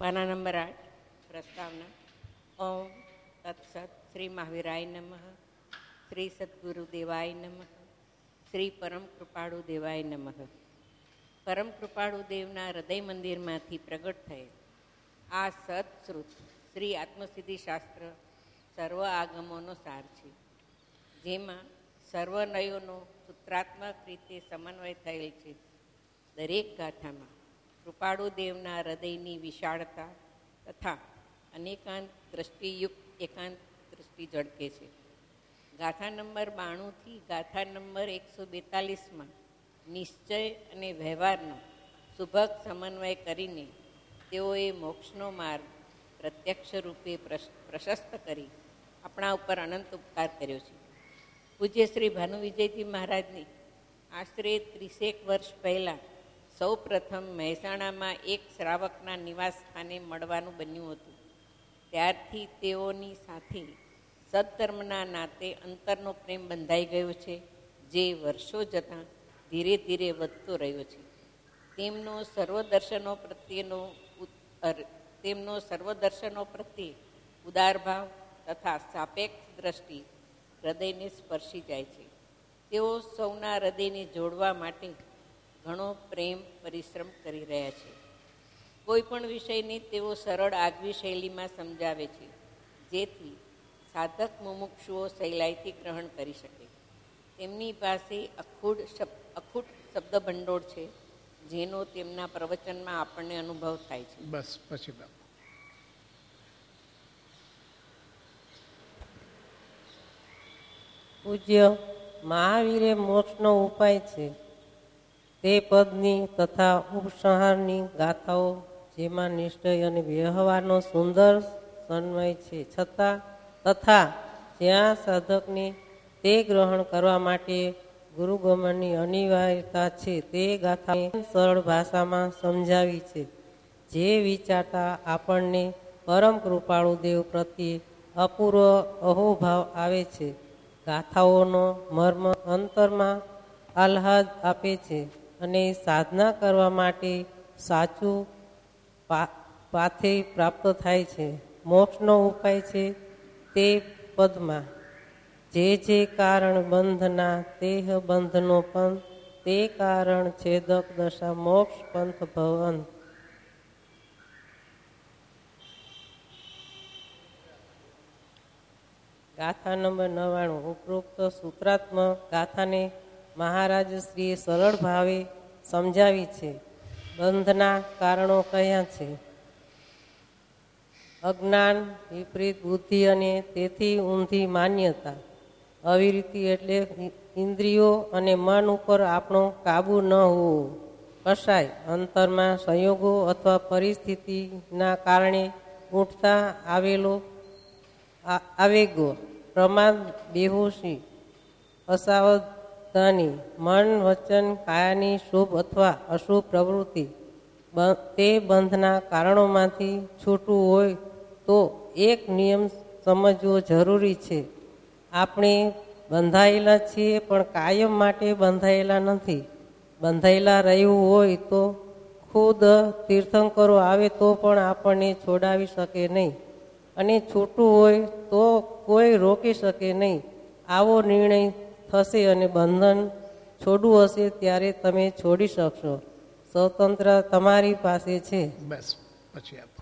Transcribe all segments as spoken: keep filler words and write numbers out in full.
પાના નંબર આઠ, પ્રસ્તાવના. ઓમ તત્સત. શ્રી મહાવીરાય નમઃ. શ્રી સદગુરુ દેવાય નમઃ. શ્રી પરમ કૃપાળુ દેવાય નમઃ. પરમ કૃપાળુ દેવના હૃદય મંદિરમાંથી પ્રગટ થયેલ આ સત્શ્રુત શ્રી આત્મસિદ્ધિ શાસ્ત્ર સર્વ આગમોનો સાર છે, જેમાં સર્વનયોનો સૂત્રાત્મક રીતે સમન્વય થયેલ છે. દરેક ગાથામાં કૃપાળુ દેવના હૃદયની વિશાળતા તથા અનેકાંત દ્રષ્ટિયુક્ત એકાંત દ્રષ્ટિ ઝળકે છે. ગાથા નંબર બાણુંથી ગાથા નંબર એકસો બેતાલીસમાં નિશ્ચય અને વ્યવહારનો સુભગ સમન્વય કરીને તેઓએ મોક્ષનો માર્ગ પ્રત્યક્ષ રૂપે પ્રશસ્ત કરી આપણા ઉપર અનંત ઉપકાર કર્યો છે. પૂજ્ય શ્રી ભાનુ વિજયજી મહારાજની આશરે ત્રીસેક વર્ષ પહેલાં સૌ પ્રથમ મહેસાણામાં એક શ્રાવકના નિવાસ સ્થાને મળવાનું બન્યું હતું. ત્યારથી તેઓની સાથે સદ્ધર્મના નાતે અંતરનો પ્રેમ બંધાઈ ગયો છે, જે વર્ષો જતાં ધીરે ધીરે વધતો રહ્યો છે. તેમનો સર્વદર્શનો પ્રત્યેનો તેમનો સર્વદર્શનો પ્રત્યે ઉદારભાવ તથા સાપેક્ષ દ્રષ્ટિ હૃદયને સ્પર્શી જાય છે. તેઓ સૌના હૃદયને જોડવા માટે ઘણો પ્રેમ પરિશ્રમ કરી રહ્યા છે. કોઈ પણ વિષયને તેઓ સરળ આગવી શૈલીમાં સમજાવે છે, જેથી સાધક મુમુક્ષુઓ સહેલાઈથી ગ્રહણ કરી શકે. તેમની પાસે અખૂટ શબ્દ અખૂટ શબ્દ ભંડોળ છે, જેનો તેમના પ્રવચનમાં આપણને અનુભવ થાય છે. બસ પછી પૂજ્ય મહાવીરે મોક્ષનો ઉપાય છે તે પદની તથા ઉપસંહારની ગાથાઓ, જેમાં નિશ્ચય અને વ્યવહારનો સુંદર સમન્વય છે, છતાં તથા જ્યાં સાધકને તે ગ્રહણ કરવા માટે ગુરુગમનની અનિવાર્યતા છે, તે ગાથાને સરળ ભાષામાં સમજાવી છે, જે વિચારતા આપણને પરમ કૃપાળુ દેવ પ્રત્યે અપૂર્વ અહોભાવ આવે છે. ગાથાઓનો મર્મ અંતરમાં આહ્લાદ આપે છે અને સાધના કરવા માટે સાચું પાથે પ્રાપ્ત થાય છે. મોક્ષનો ઉપાય છે તે પદમાં જે જે કારણ બંધના તેહ બંધનો પંથ, તે કારણ છેદક દશા મોક્ષ પંથ ભવંત. ગાથા નંબર નવ્વાણું. ઉપરોક્ત સૂત્રાત્મક ગાથાને મહારાજ શ્રીએ સરળ ભાવે સમજાવી છે. બંધના કારણો કયા છે? અજ્ઞાન, વિપરીત બુદ્ધિ અને તેથી ઊંધી માન્યતા. અવિરતિ એટલે ઇન્દ્રિયો અને મન ઉપર આપણો કાબુ ન હોવો. કસાય, અંતરમાં સંયોગો અથવા પરિસ્થિતિના કારણે ઉઠતા આવેલો આવેગો. પ્રમાદ, બેહોશી, અસાવધાની, મન, વચન, કાયાની શુભ અથવા અશુભ પ્રવૃત્તિ. તે બંધના કારણોમાંથી છૂટવું હોય તો એક નિયમ સમજવો જરૂરી છે. આપણે બંધાયેલા છીએ, પણ કાયમ માટે બંધાયેલા નથી. બંધાયેલા રહેવું હોય તો ખુદ તીર્થંકરો આવે તો પણ આપણને છોડાવી શકે નહીં, અને છૂટવું હોય તો કોઈ રોકી શકે નહીં. આવો નિર્ણય થશે અને બંધન છોડવું હશે ત્યારે તમે છોડી શકશો. સ્વતંત્ર તમારી પાસે છે. બસ પછી આપ.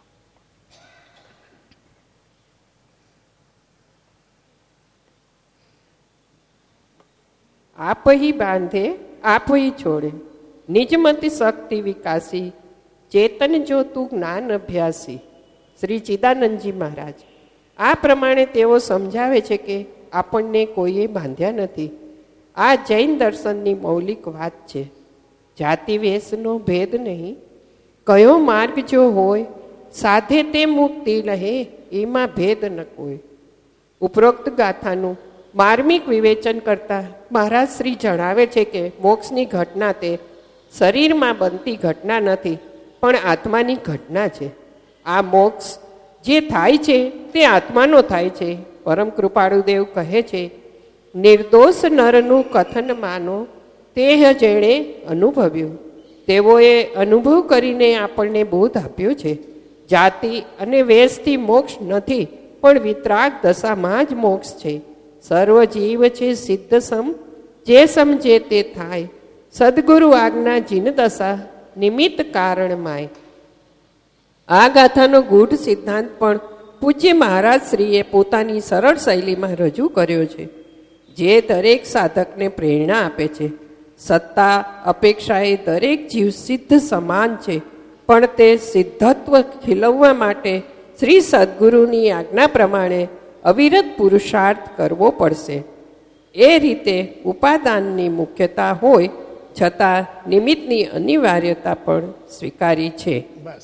આપહી બાંધે આપહી છોડે, નિજમતી શક્તિ વિકાસી, ચેતન જો તું જ્ઞાન અભ્યાસી. શ્રી ચિદાનંદજી મહારાજ આ પ્રમાણે તેઓ સમજાવે છે કે આપણને કોઈએ બાંધ્યા નથી. આ જૈન દર્શનની મૌલિક વાત છે. જાતિ વેશનો ભેદ નહીં, કયો માર્ગ જો હોય સાધે તે મુક્તિ લહે, એમાં ભેદ ન કોઈ. ઉપરોક્ત ગાથાનું માર્મિક વિવેચન કરતા મહારાજ શ્રી જણાવે છે કે મોક્ષની ઘટના તે શરીરમાં બનતી ઘટના નથી, પણ આત્માની ઘટના છે. આ મોક્ષ જે થાય છે તે આત્માનો થાય છે. પરમ કૃપાળુદેવ કહે છે, નિર્દોષ નરનું કથન માનો, તે જેણે અનુભવ્યું. તેઓએ અનુભવ કરીને આપણને બોધ આપ્યો છે. જાતિ અને વેશથી મોક્ષ નથી, પણ વિતરાગ દશામાં જ મોક્ષ છે. સર્વ જીવ છે સિદ્ધ સમ, જે સમજે તે થાય. સદગુરુ આજ્ઞા જીન દશા, નિમિત્ત કારણ માય. આ ગાથાનો ગૂઢ સિદ્ધાંત પણ પૂજ્ય મહારાજ શ્રીએ પોતાની સરળ શૈલીમાં રજૂ કર્યો છે, જે દરેક સાધકને પ્રેરણા આપે છે. સત્તા અપેક્ષાએ દરેક જીવ સિદ્ધ સમાન છે, પણ તે સિદ્ધત્વ ખીલવવા માટે શ્રી સદગુરુની આજ્ઞા પ્રમાણે અવિરત પુરુષાર્થ કરવો પડશે. એ રીતે ઉપાદાનની મુખ્યતા હોય છતાં નિમિત્તની અનિવાર્યતા પણ સ્વીકારી છે. બસ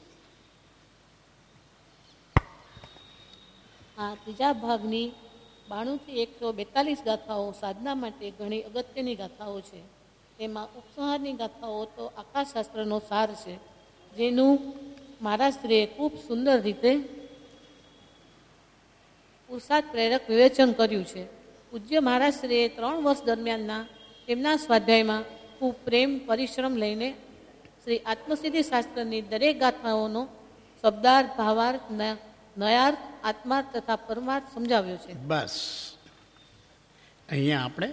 આ ત્રીજા ભાગની બાણુંથી એકસો બેતાલીસ ગાથાઓ સાધના માટે ઘણી અગત્યની ગાથાઓ છે. તેમાં ઉપસંહારની ગાથાઓ તો આકાશશાસ્ત્રનો સાર છે, જેનું મહારાજશ્રીએ ખૂબ સુંદર રીતે પુરુષાર્થ પ્રેરક વિવેચન કર્યું છે. પૂજ્ય મહારાજશ્રીએ ત્રણ વર્ષ દરમિયાનના તેમના સ્વાધ્યાયમાં ખૂબ પ્રેમ પરિશ્રમ લઈને શ્રી આત્મસિદ્ધિ શાસ્ત્રની દરેક ગાથાઓનો શબ્દાર્થ, ભાવાર્થ, નયાર્થ, આત્માર્થ તથા પરમાર્થ સમજાવ્યો છે. બસ અહીંયા આપણે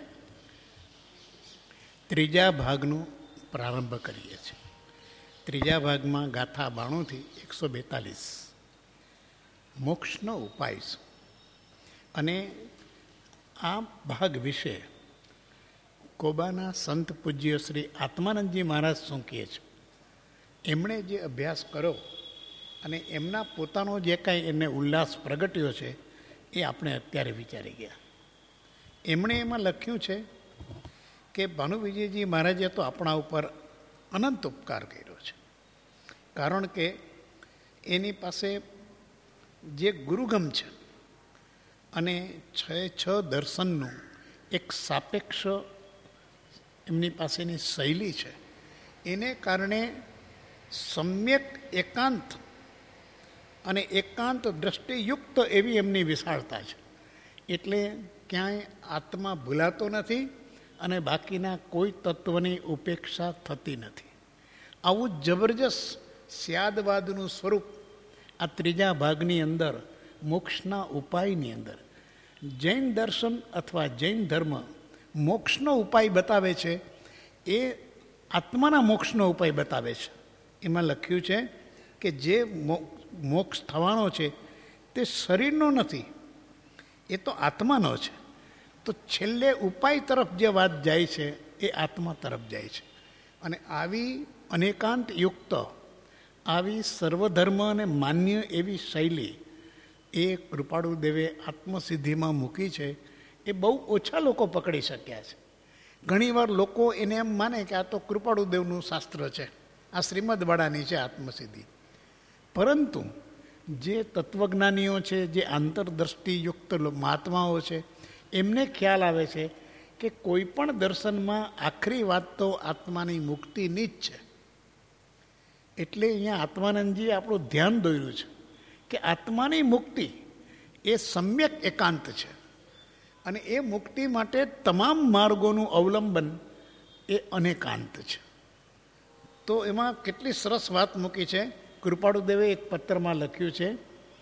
ત્રીજા ભાગનું પ્રારંભ કરીએ છીએ. ત્રીજા ભાગમાં ગાથા બાણુંથી એકસો બેતાલીસ મોક્ષનો ઉપાય છે. અને આ ભાગ વિશે કોબાના સંત પૂજ્ય શ્રી આત્માનંદજી મહારાજ શું કહે છે, એમણે જે અભ્યાસ કર્યો અને એમના પોતાનો જે કાંઈ એને ઉલ્લાસ પ્રગટ્યો છે એ આપણે અત્યારે વિચારી ગયા. એમણે એમાં લખ્યું છે કે ભાનુ વિજયજી મહારાજે તો આપણા ઉપર અનંત ઉપકાર કર્યો છે, કારણ કે એની પાસે જે ગુરુગમ છે અને છ છ દર્શનનું એક સાપેક્ષ એમની પાસેની શૈલી છે, એને કારણે સમ્યક એકાંત અને એકાંત દ્રષ્ટિયુક્ત એવી એમની વિશાળતા છે. એટલે ક્યાંય આત્મા ભૂલાતો નથી અને બાકીના કોઈ તત્વની ઉપેક્ષા થતી નથી. આવું જબરજસ્ત સ્યાદવાદનું સ્વરૂપ આ ત્રીજા ભાગની અંદર મોક્ષના ઉપાયની અંદર જૈન દર્શન અથવા જૈન ધર્મ મોક્ષનો ઉપાય બતાવે છે, એ આત્માના મોક્ષનો ઉપાય બતાવે છે. એમાં લખ્યું છે કે જે મોક્ષ થવાનો છે તે શરીરનો નથી, એ તો આત્માનો છે. તો છેલ્લે ઉપાય તરફ જે વાત જાય છે એ આત્મા તરફ જાય છે. અને આવી અનેકાંત યુક્ત, આવી સર્વધર્મ અને માન્ય એવી શૈલી એ કૃપાળુ દેવે આત્મસિદ્ધિમાં મૂકી છે. એ બહુ ઓછા લોકો પકડી શક્યા છે. ઘણીવાર લોકો એને એમ માને કે આ તો કૃપાળુ દેવનું શાસ્ત્ર છે, આ શ્રીમદવાળાની છે આત્મસિદ્ધિ. પરંતુ જે તત્વજ્ઞાનીઓ છે, જે આંતરદ્રષ્ટિયુક્ત મહાત્માઓ છે, એમને ખ્યાલ આવે છે કે કોઈ પણ દર્શનમાં આખરી વાત તો આત્માની મુક્તિની જ છે. એટલે અહીંયા આત્માનંદજીએ આપણું ધ્યાન દોર્યું છે કે આત્માની મુક્તિ એ સમ્યક એકાંત છે, અને એ મુક્તિ માટે તમામ માર્ગોનું અવલંબન એ અનેકાંત છે. તો એમાં કેટલી સરસ વાત મૂકી છે. કૃપાળુદેવે એક પત્રમાં લખ્યું છે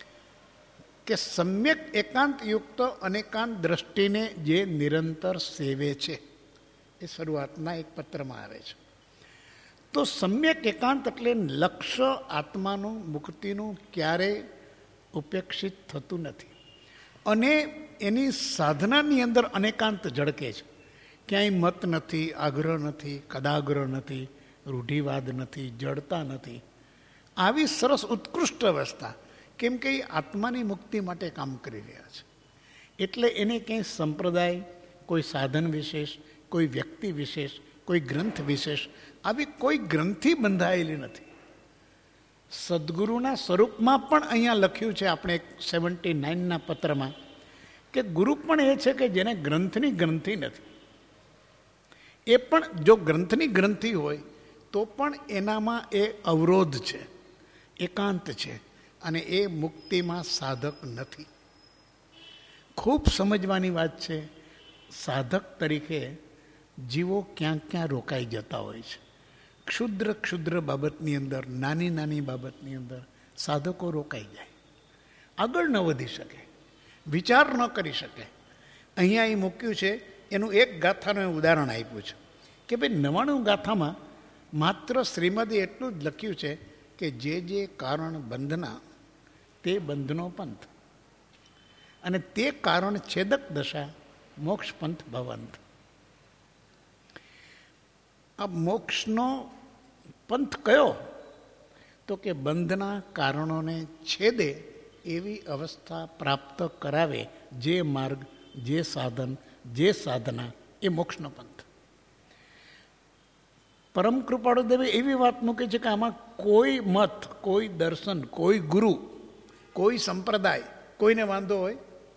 કે સમ્યક એકાંત યુક્ત અનેકાંત દ્રષ્ટિને જે નિરંતર સેવે છે, એ શરૂઆતના એક પત્રમાં આવે છે. તો સમ્યક એકાંત એટલે લક્ષ્ય આત્માનું મુક્તિનું ક્યારેય ઉપેક્ષિત થતું નથી. અને એની સાધનાની અંદર અનેકાંત ઝળકે છે. ક્યાંય મત નથી, આગ્રહ નથી, કદાગ્રહ નથી, રૂઢિવાદ નથી, જડતા નથી. આવી સરસ ઉત્કૃષ્ટ અવસ્થા, કેમ કે એ આત્માની મુક્તિ માટે કામ કરી રહ્યા છે. એટલે એને ક્યાંય સંપ્રદાય, કોઈ સાધન વિશેષ, કોઈ વ્યક્તિ વિશેષ, કોઈ ગ્રંથ વિશેષ, આવી કોઈ ગ્રંથિ બંધાયેલી નથી. સદગુરુના સ્વરૂપમાં પણ અહીંયા લખ્યું છે આપણે સેવન્ટી નાઇનના પત્રમાં કે ગુરુ પણ એ છે કે જેને ગ્રંથની ગ્રંથિ નથી. એ પણ જો ગ્રંથની ગ્રંથિ હોય તો પણ એનામાં એ અવરોધ છે, એકાંત છે, અને એ મુક્તિમાં સાધક નથી. ખૂબ સમજવાની વાત છે. સાધક તરીકે જીવો ક્યાંક ક્યાં રોકાઈ જતા હોય છે. ક્ષુદ્ર ક્ષુદ્ર બાબતની અંદર, નાની નાની બાબતની અંદર સાધકો રોકાઈ જાય, આગળ ન વધી શકે, વિચાર ન કરી શકે. અહીંયા એ મૂક્યું છે એનું એક ગાથાનું ઉદાહરણ આપ્યું છે કે ભાઈ નવાણું ગાથામાં માત્ર શ્રીમદે એટલું જ લખ્યું છે કે જે જે કારણ બંધના તે બંધનો પંથ, અને તે કારણ છેદક દશા મોક્ષ પંથ ભવંત. આ મોક્ષનો પંથ કયો? તો કે બંધના કારણોને છેદે એવી અવસ્થા પ્રાપ્ત કરાવે જે માર્ગ, જે સાધન, જે સાધના, એ મોક્ષનો પંથ. પરમ કૃપાળુ દેવે એવી વાત મૂકે છે કે આમાં કોઈ મત, કોઈ દર્શન, કોઈ ગુરુ, કોઈ સંપ્રદાય, કોઈને વાંધો હોય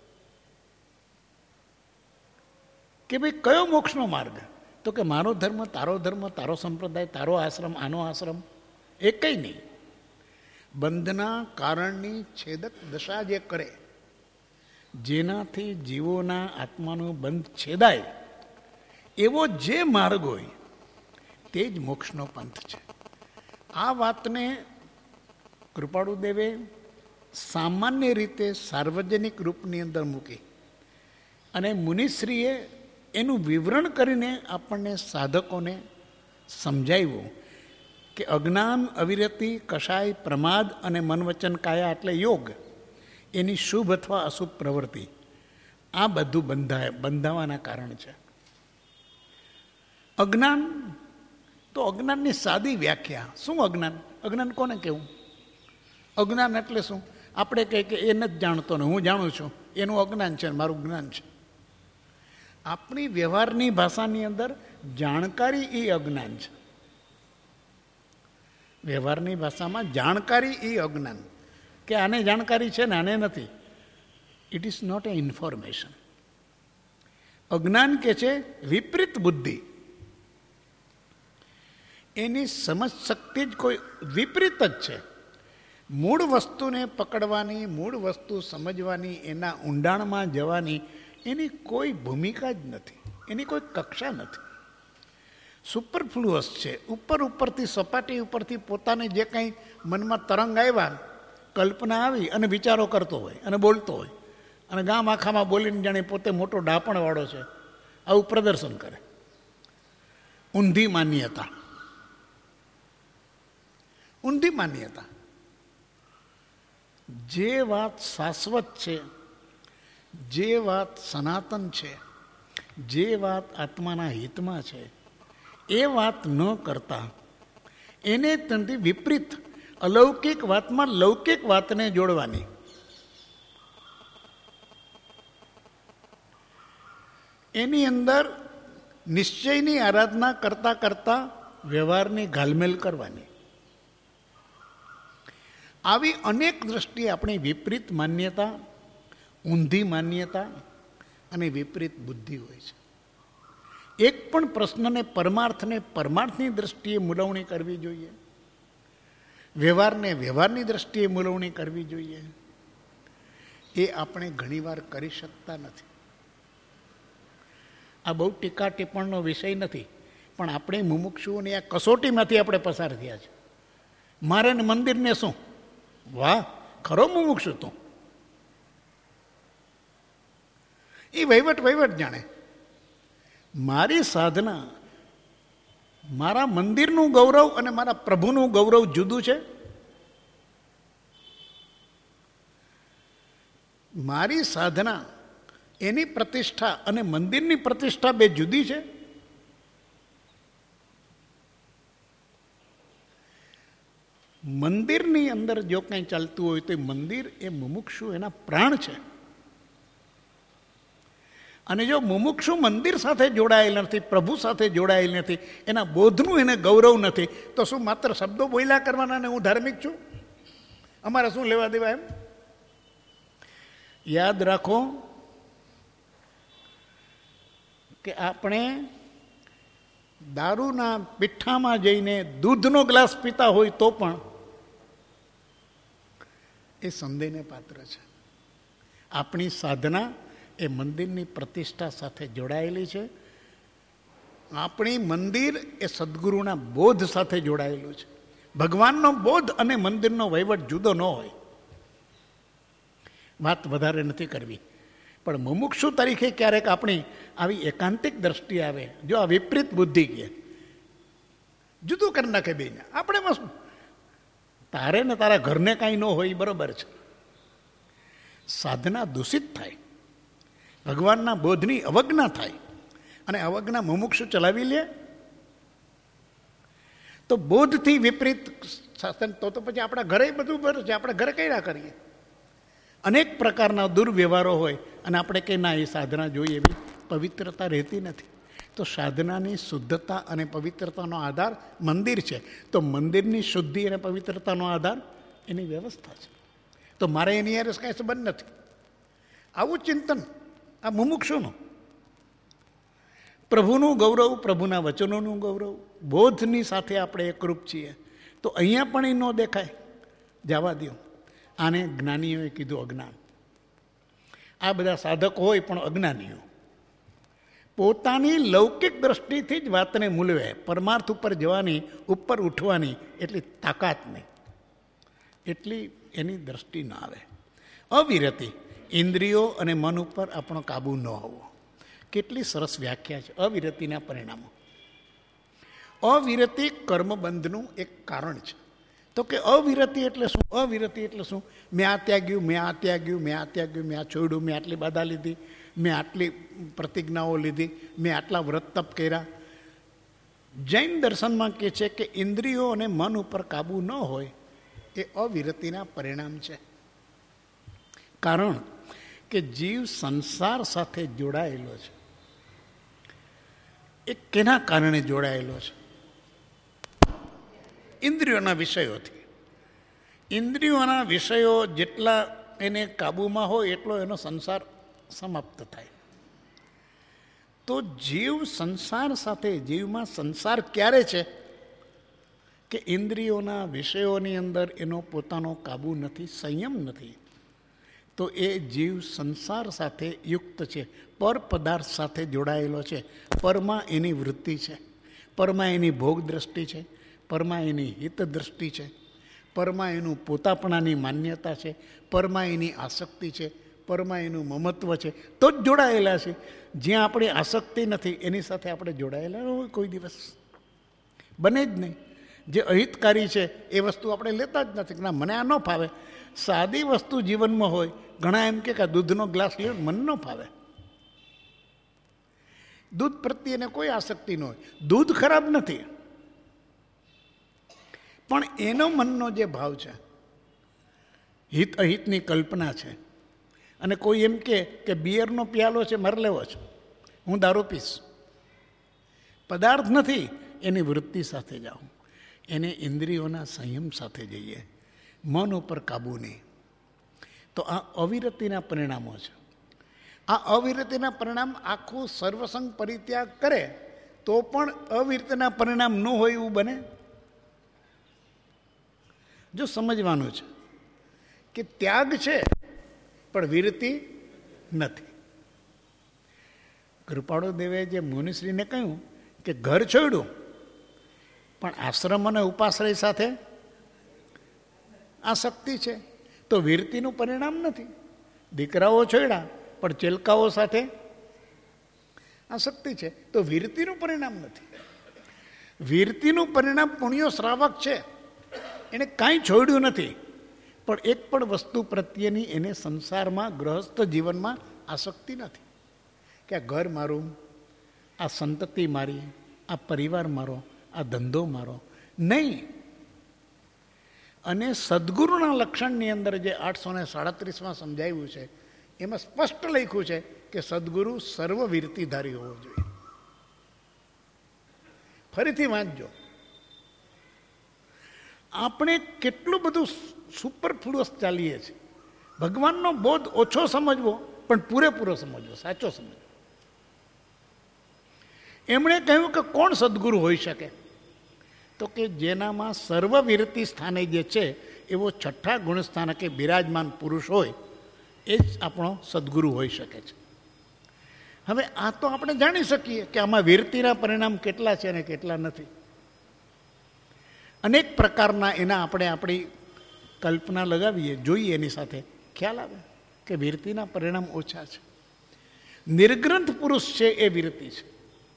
કે ભાઈ કયો મોક્ષનો માર્ગ? તો કે મારો ધર્મ, તારો ધર્મ, તારો સંપ્રદાય, તારો આશ્રમ, આનો આશ્રમ, એ કંઈ નહીં. બંધના કારણની છેદક દશા જે કરે, જેનાથી જીવોના આત્માનો બંધ છેદાય, એવો જે માર્ગ હોય તે જ મોક્ષનો પંથ છે. આ વાતને કૃપાળુ દેવે સામાન્ય રીતે સાર્વજનિક રૂપની અંદર મૂકી અને મુનિશ્રીએ એનું વિવરણ કરીને આપણને સાધકોને સમજાવ્યું કે અજ્ઞાન, અવિરતિ, કષાય, પ્રમાદ અને મનવચન કાયા એટલે યોગ, એની શુભ અથવા અશુભ પ્રવૃત્તિ, આ બધું બંધાય બંધાવાના કારણ છે. અજ્ઞાન, તો અજ્ઞાનની સાદી વ્યાખ્યા શું? અજ્ઞાન અજ્ઞાન કોને કહેવું? અજ્ઞાન એટલે શું? આપણે કહીએ કે એ નથી જાણતો ને હું જાણું છું, એનું અજ્ઞાન છે, મારું જ્ઞાન છે. આપણી વ્યવહારની ભાષાની અંદર જાણકારી એ અજ્ઞાન છે. વ્યવહારની ભાષામાં જાણકારી એ અજ્ઞાન, કે આને જાણકારી છે ને આને નથી. It is not a information. અજ્ઞાન કે છે વિપરીત બુદ્ધિ, એની સમજ શક્તિ જ કોઈ વિપરીત જ છે. મૂળ વસ્તુને પકડવાની, મૂળ વસ્તુ સમજવાની, એના ઊંડાણમાં જવાની એની કોઈ ભૂમિકા જ નથી, એની કોઈ કક્ષા નથી. સુપરફ્લુઅસ છે. ઉપર ઉપરથી, સપાટી ઉપરથી પોતાને જે કંઈ મનમાં તરંગ આવ્યા, કલ્પના આવી અને વિચારો કરતો હોય અને બોલતો હોય અને ગામ આખામાં બોલીને જાણે પોતે મોટો ડાપણવાળો છે, આવું પ્રદર્શન કરે. ઊંધી માન્યતા, ઊંધી માન્યતા. જે વાત શાશ્વત છે, જે વાત સનાતન છે, જે વાત આત્માના હિતમાં છે, એ વાત ન કરતા એને તંથી વિપરીત અલૌકિક વાતમાં લૌકિક વાતને જોડવાની. એની અંદર નિશ્ચયની આરાધના કરતા કરતા વ્યવહારની ઘાલમેલ કરવાની. આવી અનેક દ્રષ્ટિએ આપણી વિપરીત માન્યતા, ઊંધી માન્યતા અને વિપરીત બુદ્ધિ હોય છે. એક પણ પ્રશ્નને, પરમાર્થને પરમાર્થની દ્રષ્ટિએ મૂલવણી કરવી જોઈએ, વ્યવહારને વ્યવહારની દ્રષ્ટિએ મૂલવણી કરવી જોઈએ, એ આપણે ઘણીવાર કરી શકતા નથી. આ બહુ ટીકા ટિપ્પણનો વિષય નથી, પણ આપણે મુમુક્ષુઓની આ કસોટીમાંથી આપણે પસાર થયા છે. મારે ને મંદિરને શું? વાહ, ખરો મુમુક્ષુ તું. એ વહીવટ વહીવટ જાણે. મારી સાધના, મારા મંદિરનું ગૌરવ અને મારા પ્રભુનું ગૌરવ જુદું છે. મારી સાધના, એની પ્રતિષ્ઠા અને મંદિરની પ્રતિષ્ઠા બે જુદી છે. મંદિરની અંદર જો કંઈ ચાલતું હોય તો એ મંદિર એ મુમુક્ષુ એના પ્રાણ છે. અને જો મુમુક્ષુ મંદિર સાથે જોડાયેલ નથી, પ્રભુ સાથે જોડાયેલ નથી, એના બોધનું એને ગૌરવ નથી, તો શું માત્ર શબ્દો બોલ્યા કરવાના ને હું ધાર્મિક છું? અમારે શું લેવા દેવા એમ? યાદ રાખો કે આપણે દારૂના પીઠામાં જઈને દૂધનો ગ્લાસ પીતા હોય તો પણ એ સંદેહને પાત્ર છે. આપણી સાધના એ મંદિરની પ્રતિષ્ઠા સાથે જોડાયેલી છે. આપણી મંદિર એ સદગુરુના બોધ સાથે જોડાયેલું છે. ભગવાનનો બોધ અને મંદિરનો વહીવટ જુદો ન હોય. વાત વધારે નથી કરવી, પણ મુમુક્ષુ તરીકે ક્યારેક આપણી આવી એકાંતિક દ્રષ્ટિ આવે, જો આ વિપરીત બુદ્ધિ કહે જુદું કરી નાખે બેને, આપણે બસ તારે ને તારા ઘરને કાંઈ ન હોય બરોબર છે. સાધના દૂષિત થાય, ભગવાનના બોધની અવજ્ઞા થાય, અને અવજ્ઞા મુમુક્ષુ ચલાવી લે તો બોધથી વિપરીત શાસન, તો તો પછી આપણા ઘરે બધું બરાબર છે, આપણે ઘરે કઈ ના કરીએ. અનેક પ્રકારના દુર્વ્યવહારો હોય અને આપણે કંઈ ના એ સાધના જોઈએ એવી પવિત્રતા રહેતી નથી. તો સાધનાની શુદ્ધતા અને પવિત્રતાનો આધાર મંદિર છે. તો મંદિરની શુદ્ધિ અને પવિત્રતાનો આધાર એની વ્યવસ્થા છે. તો મારે એની યાર કાંઈ સંબંધ નથી. આવું ચિંતન આ મુમુક્ષુનું. પ્રભુનું ગૌરવ, પ્રભુના વચનોનું ગૌરવ, બોધની સાથે આપણે એકરૂપ છીએ. તો અહીંયા પણ એ ન દેખાય, જવા દો. આને જ્ઞાનીઓએ કીધું અજ્ઞાન. આ બધા સાધકો હોય પણ અજ્ઞાનીઓ પોતાની લૌકિક દ્રષ્ટિથી જ વાતને મૂલવે, પરમાર્થ ઉપર જવાની, ઉપર ઉઠવાની એટલી તાકાત નહીં, એટલી એની દ્રષ્ટિ ન આવે. અવિરતિ, ઇન્દ્રિયો અને મન ઉપર આપણો કાબુ ન હોવો. કેટલી સરસ વ્યાખ્યા છે અવિરતિના પરિણામો. અવિરતિ કર્મબંધનું એક કારણ છે. તો કે અવિરતિ એટલે શું? અવિરતિ એટલે શું? મેં આ ત્યાગ્યું, મેં આ ત્યાગ્યું, મેં આ ત્યાગ્યું, મેં આ છોડ્યું, મેં આટલી બાધા લીધી, મેં આટલી પ્રતિજ્ઞાઓ લીધી, મેં આટલા વ્રત તપ કર્યા. જૈન દર્શનમાં કહે છે કે ઇન્દ્રિયો અને મન ઉપર કાબુ ન હોય એ અવિરતિના પરિણામ છે. કારણ કે જીવ સંસાર સાથે જોડાયેલો છે. એ કેના કારણે જોડાયેલો છે? ઇન્દ્રિયોના વિષયોથી. ઇન્દ્રિયોના વિષયો જેટલા એને કાબૂમાં હોય એટલો એનો સંસાર સમાપ્ત થાય. તો જીવ સંસાર સાથે, જીવમાં સંસાર ક્યારે છે કે ઇન્દ્રિયોના વિષયોની અંદર એનો પોતાનો કાબુ નથી, સંયમ નથી. તો એ જીવ સંસાર સાથે યુક્ત છે, પર પદાર્થ સાથે જોડાયેલો છે. પરમાં એની વૃત્તિ છે, પરમાં એની ભોગ દ્રષ્ટિ છે, પરમાં એની હિત દ્રષ્ટિ છે, પરમાં એનું પોતાપણાની માન્યતા છે, પરમાં એની આસક્તિ છે, પરમાં એનું મમત્વ છે. તો જ જોડાયેલા છે. જ્યાં આપણી આસક્તિ નથી એની સાથે આપણે જોડાયેલા હોય કોઈ દિવસ બને જ નહીં. જે અહિતકારી છે એ વસ્તુ આપણે લેતા જ નથી. ના, મને આ ન ફાવે. સાદી વસ્તુ જીવનમાં હોય, ઘણા એમ કે દૂધનો ગ્લાસ લ્યો, મન ન ફાવે. દૂધ પ્રત્યે એને કોઈ આસક્તિ ન હોય. દૂધ ખરાબ નથી, પણ એનો મનનો જે ભાવ છે, હિત અહિતની કલ્પના છે. અને કોઈ એમ કે બિયરનો પિયાલો છે, મારે લેવો છે, હું દારૂ પીશ. પદાર્થ નથી, એની વૃત્તિ સાથે જાઉં. એને ઇન્દ્રિયોના સંયમ સાથે જઈએ, મન ઉપર કાબુ નહીં. તો આ અવિરતિના પરિણામો છે. આ અવિરતિના પરિણામ આખું સર્વસંગ પરિત્યાગ કરે તો પણ અવિરતિના પરિણામ ન હોય એવું બને. જો સમજવાનું છે કે ત્યાગ છે પણ વિરતિ નથી. કૃપાળુ દેવે જે મુનિશ્રીને કહ્યું કે ઘર છોડ્યું પણ આશ્રમ અને ઉપાશ્રય સાથે આસક્તિ છે, તો વિરતિનું પરિણામ નથી. દીકરાઓ છોડ્યા પણ ચેલકાઓ સાથે આસક્તિ છે, તો વિરતિનું પરિણામ નથી. વિરતિનું પરિણામ પુણ્યો શ્રાવક છે, એને કાંઈ છોડ્યું નથી, પણ એક પણ વસ્તુ પ્રત્યેની એને સંસારમાં, ગૃહસ્થ જીવનમાં આસક્તિ નથી. કે આ ઘર મારું, આ સંતતિ મારી, આ પરિવાર મારો, આ ધંધો મારો નહીં. અને સદગુરુના લક્ષણની અંદર જે આઠસો ને સાડત્રીસમાં સમજાવ્યું છે એમાં સ્પષ્ટ લખ્યું છે કે સદગુરુ સર્વવીરતિધારી હોવો જોઈએ. ફરીથી વાંચજો. આપણે કેટલું બધું સુપરફ્લુઅસ ચાલીએ છીએ. ભગવાનનો બોધ ઓછો સમજવો પણ પૂરેપૂરો સમજવો, સાચો સમજવો. એમણે કહ્યું કે કોણ સદગુરુ હોઈ શકે? તો કે જેનામાં સર્વવીરતિ સ્થાને જે છે એવો છઠ્ઠા ગુણસ્થાનકે બિરાજમાન પુરુષ હોય એ જ આપણો સદગુરુ હોઈ શકે છે. હવે આ તો આપણે જાણી શકીએ કે આમાં વીરતિના પરિણામ કેટલા છે અને કેટલા નથી. અનેક પ્રકારના એના આપણે આપણી કલ્પના લગાવીએ, જોઈએ, એની સાથે ખ્યાલ આવે કે વિરતિના પરિણામ ઓછા છે. નિર્ગ્રંથ પુરુષ છે એ વિરતિ છે.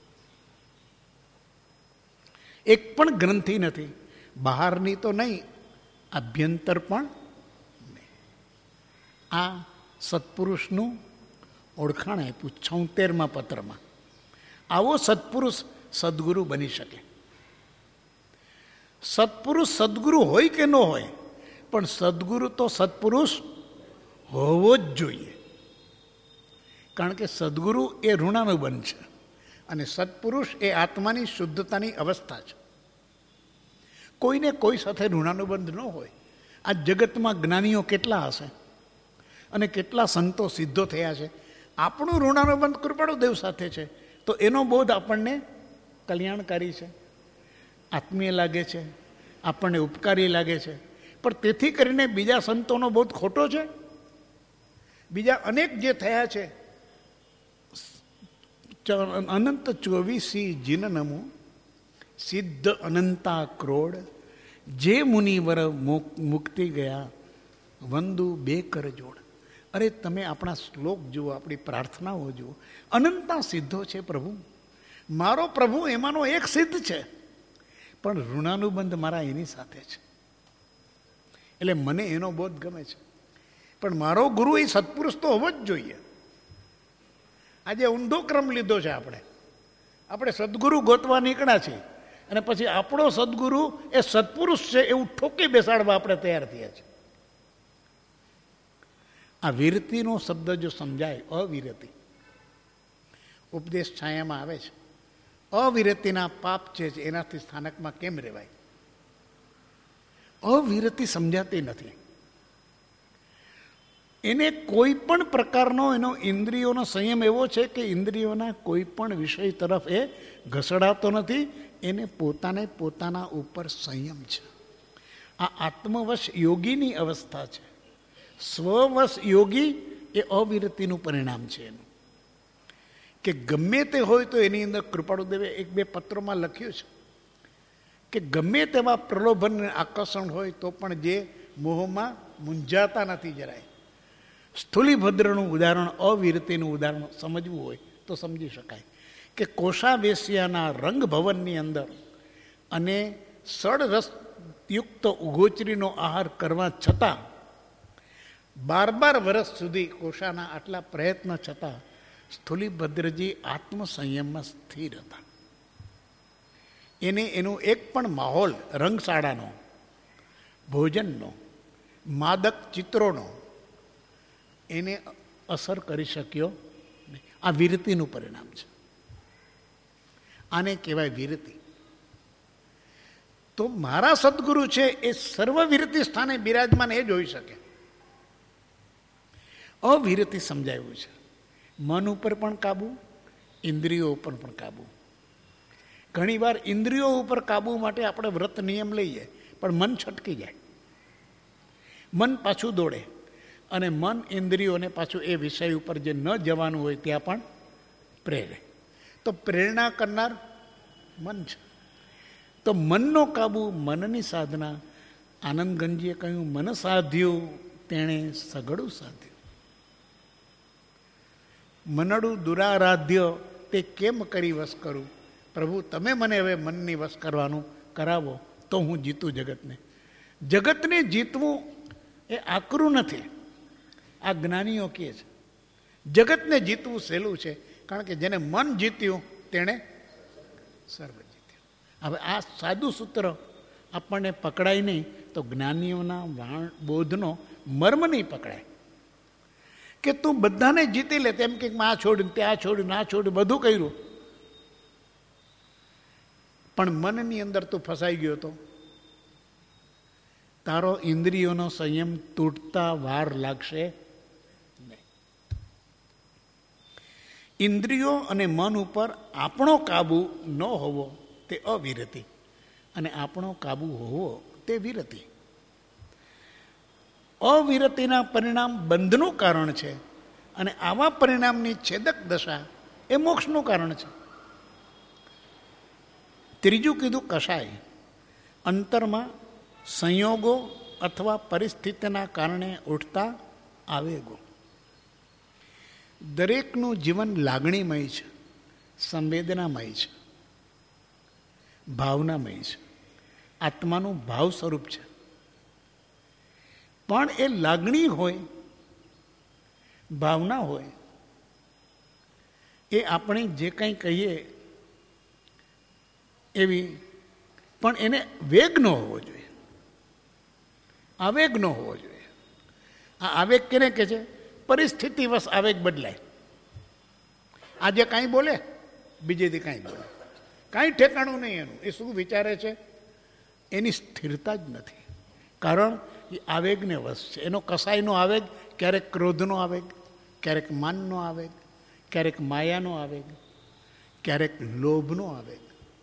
એક પણ ગ્રંથિ નથી, બહારની તો નહીં, આભ્યંતર પણ નહીં. આ સત્પુરુષનું ઓળખાણ આપ્યું છોતેરમાં પત્રમાં. આવો સત્પુરુષ સદગુરુ બની શકે. સત્પુરુષ સદગુરુ હોય કે ન હોય, પણ સદગુરુ તો સત્પુરુષ હોવો જ જોઈએ. કારણ કે સદગુરુ એ ઋણાનુબંધ છે અને સત્પુરુષ એ આત્માની શુદ્ધતાની અવસ્થા છે. કોઈને કોઈ સાથે ઋણાનુબંધ ન હોય. આ જગતમાં જ્ઞાનીઓ કેટલા હશે અને કેટલા સંતો સિદ્ધો થયા છે. આપણું ઋણાનુબંધ કૃપાળુદેવ સાથે છે તો એનો બોધ આપણને કલ્યાણકારી છે, આત્મીય લાગે છે, આપણને ઉપકારી લાગે છે. પણ તેથી કરીને બીજા સંતોનો બોધ ખોટો છે. બીજા અનેક જે થયા છે, અનંત ચોવીસી જીન નમો સિદ્ધ અનંતા ક્રોડ, જે મુનિવર મુક્તિ ગયા વંદુ બે કર જોડ. અરે તમે આપણા શ્લોક જુઓ, આપણી પ્રાર્થનાઓ જુઓ, અનંતા સિદ્ધો છે પ્રભુ. મારો પ્રભુ એમાંનો એક સિદ્ધ છે, પણ ઋણાનુબંધ મારા એની સાથે છે, એટલે મને એનો બોધ ગમે છે. પણ મારો ગુરુ એ સત્પુરુષ તો હોવો જ જોઈએ. આજે ઊંધો ક્રમ લીધો છે આપણે. આપણે સદગુરુ ગોતવા નીકળ્યા છીએ અને પછી આપણો સદગુરુ એ સત્પુરુષ છે એવું ઠોકી બેસાડવા આપણે તૈયાર થયા છીએ. આ વિરતિનો શબ્દ જો સમજાય, અવિરતિ ઉપદેશ છાયામાં આવે છે. અવિરતિના પાપ છે એનાથી સ્થાનકમાં કેમ રહેવાય? અવિરતિ સમજાતી નથી. એને કોઈ પણ પ્રકારનો એનો ઇન્દ્રિયોનો સંયમ એવો છે કે ઇન્દ્રિયોના કોઈ પણ વિષય તરફ એ ઘસડાતો નથી. એને પોતાને પોતાના ઉપર સંયમ છે. આ આત્મવશ યોગીની અવસ્થા છે. સ્વવશ યોગી એ અવિરતિનું પરિણામ છે એનું. કે ગમે તે હોય તો એની અંદર કૃપાળુદેવે એક બે પત્રોમાં લખ્યું છે કે ગમે તેવા પ્રલોભન આકર્ષણ હોય તો પણ જે મોહમાં મૂંઝાતા નથી જરાય. સ્થૂલીભદ્રનું ઉદાહરણ, અવિરતિનું ઉદાહરણ સમજવું હોય તો સમજી શકાય કે કોષાવેશ્યાના રંગભવનની અંદર અને સડરસયુક્ત ઉગોચરીનો આહાર કરવા છતાં બાર બાર વર્ષ સુધી કોષાના આટલા પ્રયત્ન છતાં સ્થૂલીભદ્રજી આત્મસંયમમાં સ્થિર હતા. એને એનું એક પણ માહોલ રંગશાળાનો, ભોજનનો, માદક ચિત્રોનો એને અસર કરી શક્યો નહીં. આ વિરતિનું પરિણામ છે. આને કહેવાય વિરતિ. તો મારા સદગુરુ છે એ સર્વવિરતિ સ્થાને બિરાજમાન એ જ હોઈ શકે. અવિરતિ સમજાયું છે. મન ઉપર પણ કાબુ, ઇન્દ્રિયો ઉપર પણ કાબુ. ઘણીવાર ઇન્દ્રિયો ઉપર કાબુ માટે આપણે વ્રત નિયમ લઈએ પણ મન છટકી જાય, મન પાછું દોડે અને મન ઇન્દ્રિયોને પાછું એ વિષય ઉપર જે ન જવાનું હોય ત્યાં પણ પ્રેરે. તો પ્રેરણા કરનાર મન છે. તો મનનો કાબુ, મનની સાધના. આનંદગંજીએ કહ્યું, મન સાધ્યું તેણે સઘળું સાધ્યું. મનડું દુરારાધ્ય તે કેમ કરી વશ કરું? પ્રભુ તમે મને હવે મનની વશ કરવાનું કરાવો તો હું જીતું જગતને. જગતને જીતવું એ આકરું નથી. આ જ્ઞાનીઓ કહે છે જગતને જીતવું સહેલું છે, કારણ કે જેને મન જીત્યું તેણે સર્વ જીત્યું. હવે આ સાદું સૂત્ર આપણને પકડાય નહીં તો જ્ઞાનીઓના વાણ બોધનો મર્મ નહીં પકડાય. કે તું બધાને જીતી લે, તેમ કે આ છોડ્યું, ત્યાં છોડ્યું, ના છોડ્યું, બધું કર્યું, પણ મનની અંદર તું ફસાઈ ગયો તો તારો ઇન્દ્રિયોનો સંયમ તૂટતા વાર લાગશે નહીં. ઇન્દ્રિયો અને મન ઉપર આપણો કાબુ ન હોવો તે અવિરતિ અને આપણો કાબુ હોવો તે વિરતિ. અવિરતિના પરિણામ બંધનું કારણ છે અને આવા પરિણામની છેદક દશા એ મોક્ષનું કારણ છે. ત્રીજું કીધું કષાય. અંતરમાં સંયોગો અથવા પરિસ્થિતિના કારણે ઉઠતા આવેગો. દરેકનું જીવન લાગણીમય છે, સંવેદનામય છે, ભાવનામય છે. આત્માનું ભાવ સ્વરૂપ છે. પણ એ લાગણી હોય, ભાવના હોય, એ આપણે જે કંઈ કહીએ એવી, પણ એને વેગ ન હોવો જોઈએ, આવેગ ન હોવો જોઈએ. આ આવેગ કેને કહે છે? પરિસ્થિતિવશ આવેગ બદલાય. આજે કાંઈ બોલે, બીજેથી કાંઈ બોલે, કાંઈ ઠેકાણું નહીં એનું. એ શું વિચારે છે એની સ્થિરતા જ નથી. કારણ એ આવેગને વશ છે. એનો કસાયનો આવેગ, ક્યારેક ક્રોધનો આવેગ, ક્યારેક માનનો આવેગ, ક્યારેક માયાનો આવેગ, ક્યારેક લોભનો આવેગ.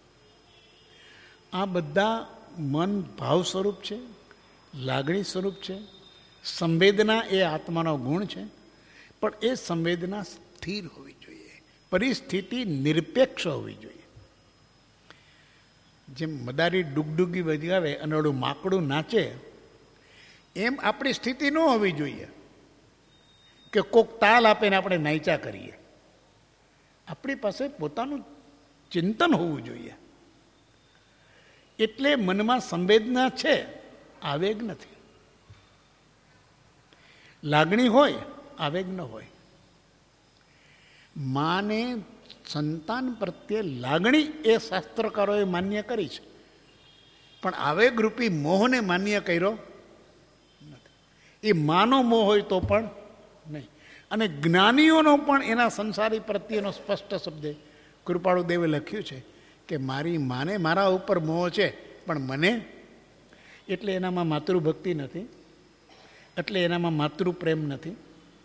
આ બધા મન ભાવ સ્વરૂપ છે, લાગણી સ્વરૂપ છે. સંવેદના એ આત્માનો ગુણ છે, પણ એ સંવેદના સ્થિર હોવી જોઈએ, પરિસ્થિતિ નિરપેક્ષ હોવી જોઈએ. જેમ મદારી ડુગડુગી વગાવે અને ઓલું માકડું નાચે, એમ આપણી સ્થિતિ ન હોવી જોઈએ કે કોક તાલ આપીને આપણે નાચા કરીએ. આપણી પાસે પોતાનું ચિંતન હોવું જોઈએ. એટલે મનમાં સંવેદના છે, આવેગ નથી. લાગણી હોય, આવેગ ન હોય. માને સંતાન પ્રત્યે લાગણી એ શાસ્ત્રકારોએ માન્ય કરી છે, પણ આવેગરૂપી મોહને માન્ય કર્યો નથી. એ માનો મોહ હોય તો પણ નહીં. અને જ્ઞાનીઓનો પણ એના સંસારી પ્રત્યેનો સ્પષ્ટ શબ્દ કૃપાળુદેવે લખ્યું છે કે મારી માને મારા ઉપર મોહ છે, પણ મને, એટલે એનામાં માતૃભક્તિ નથી, એટલે એનામાં માતૃપ્રેમ નથી.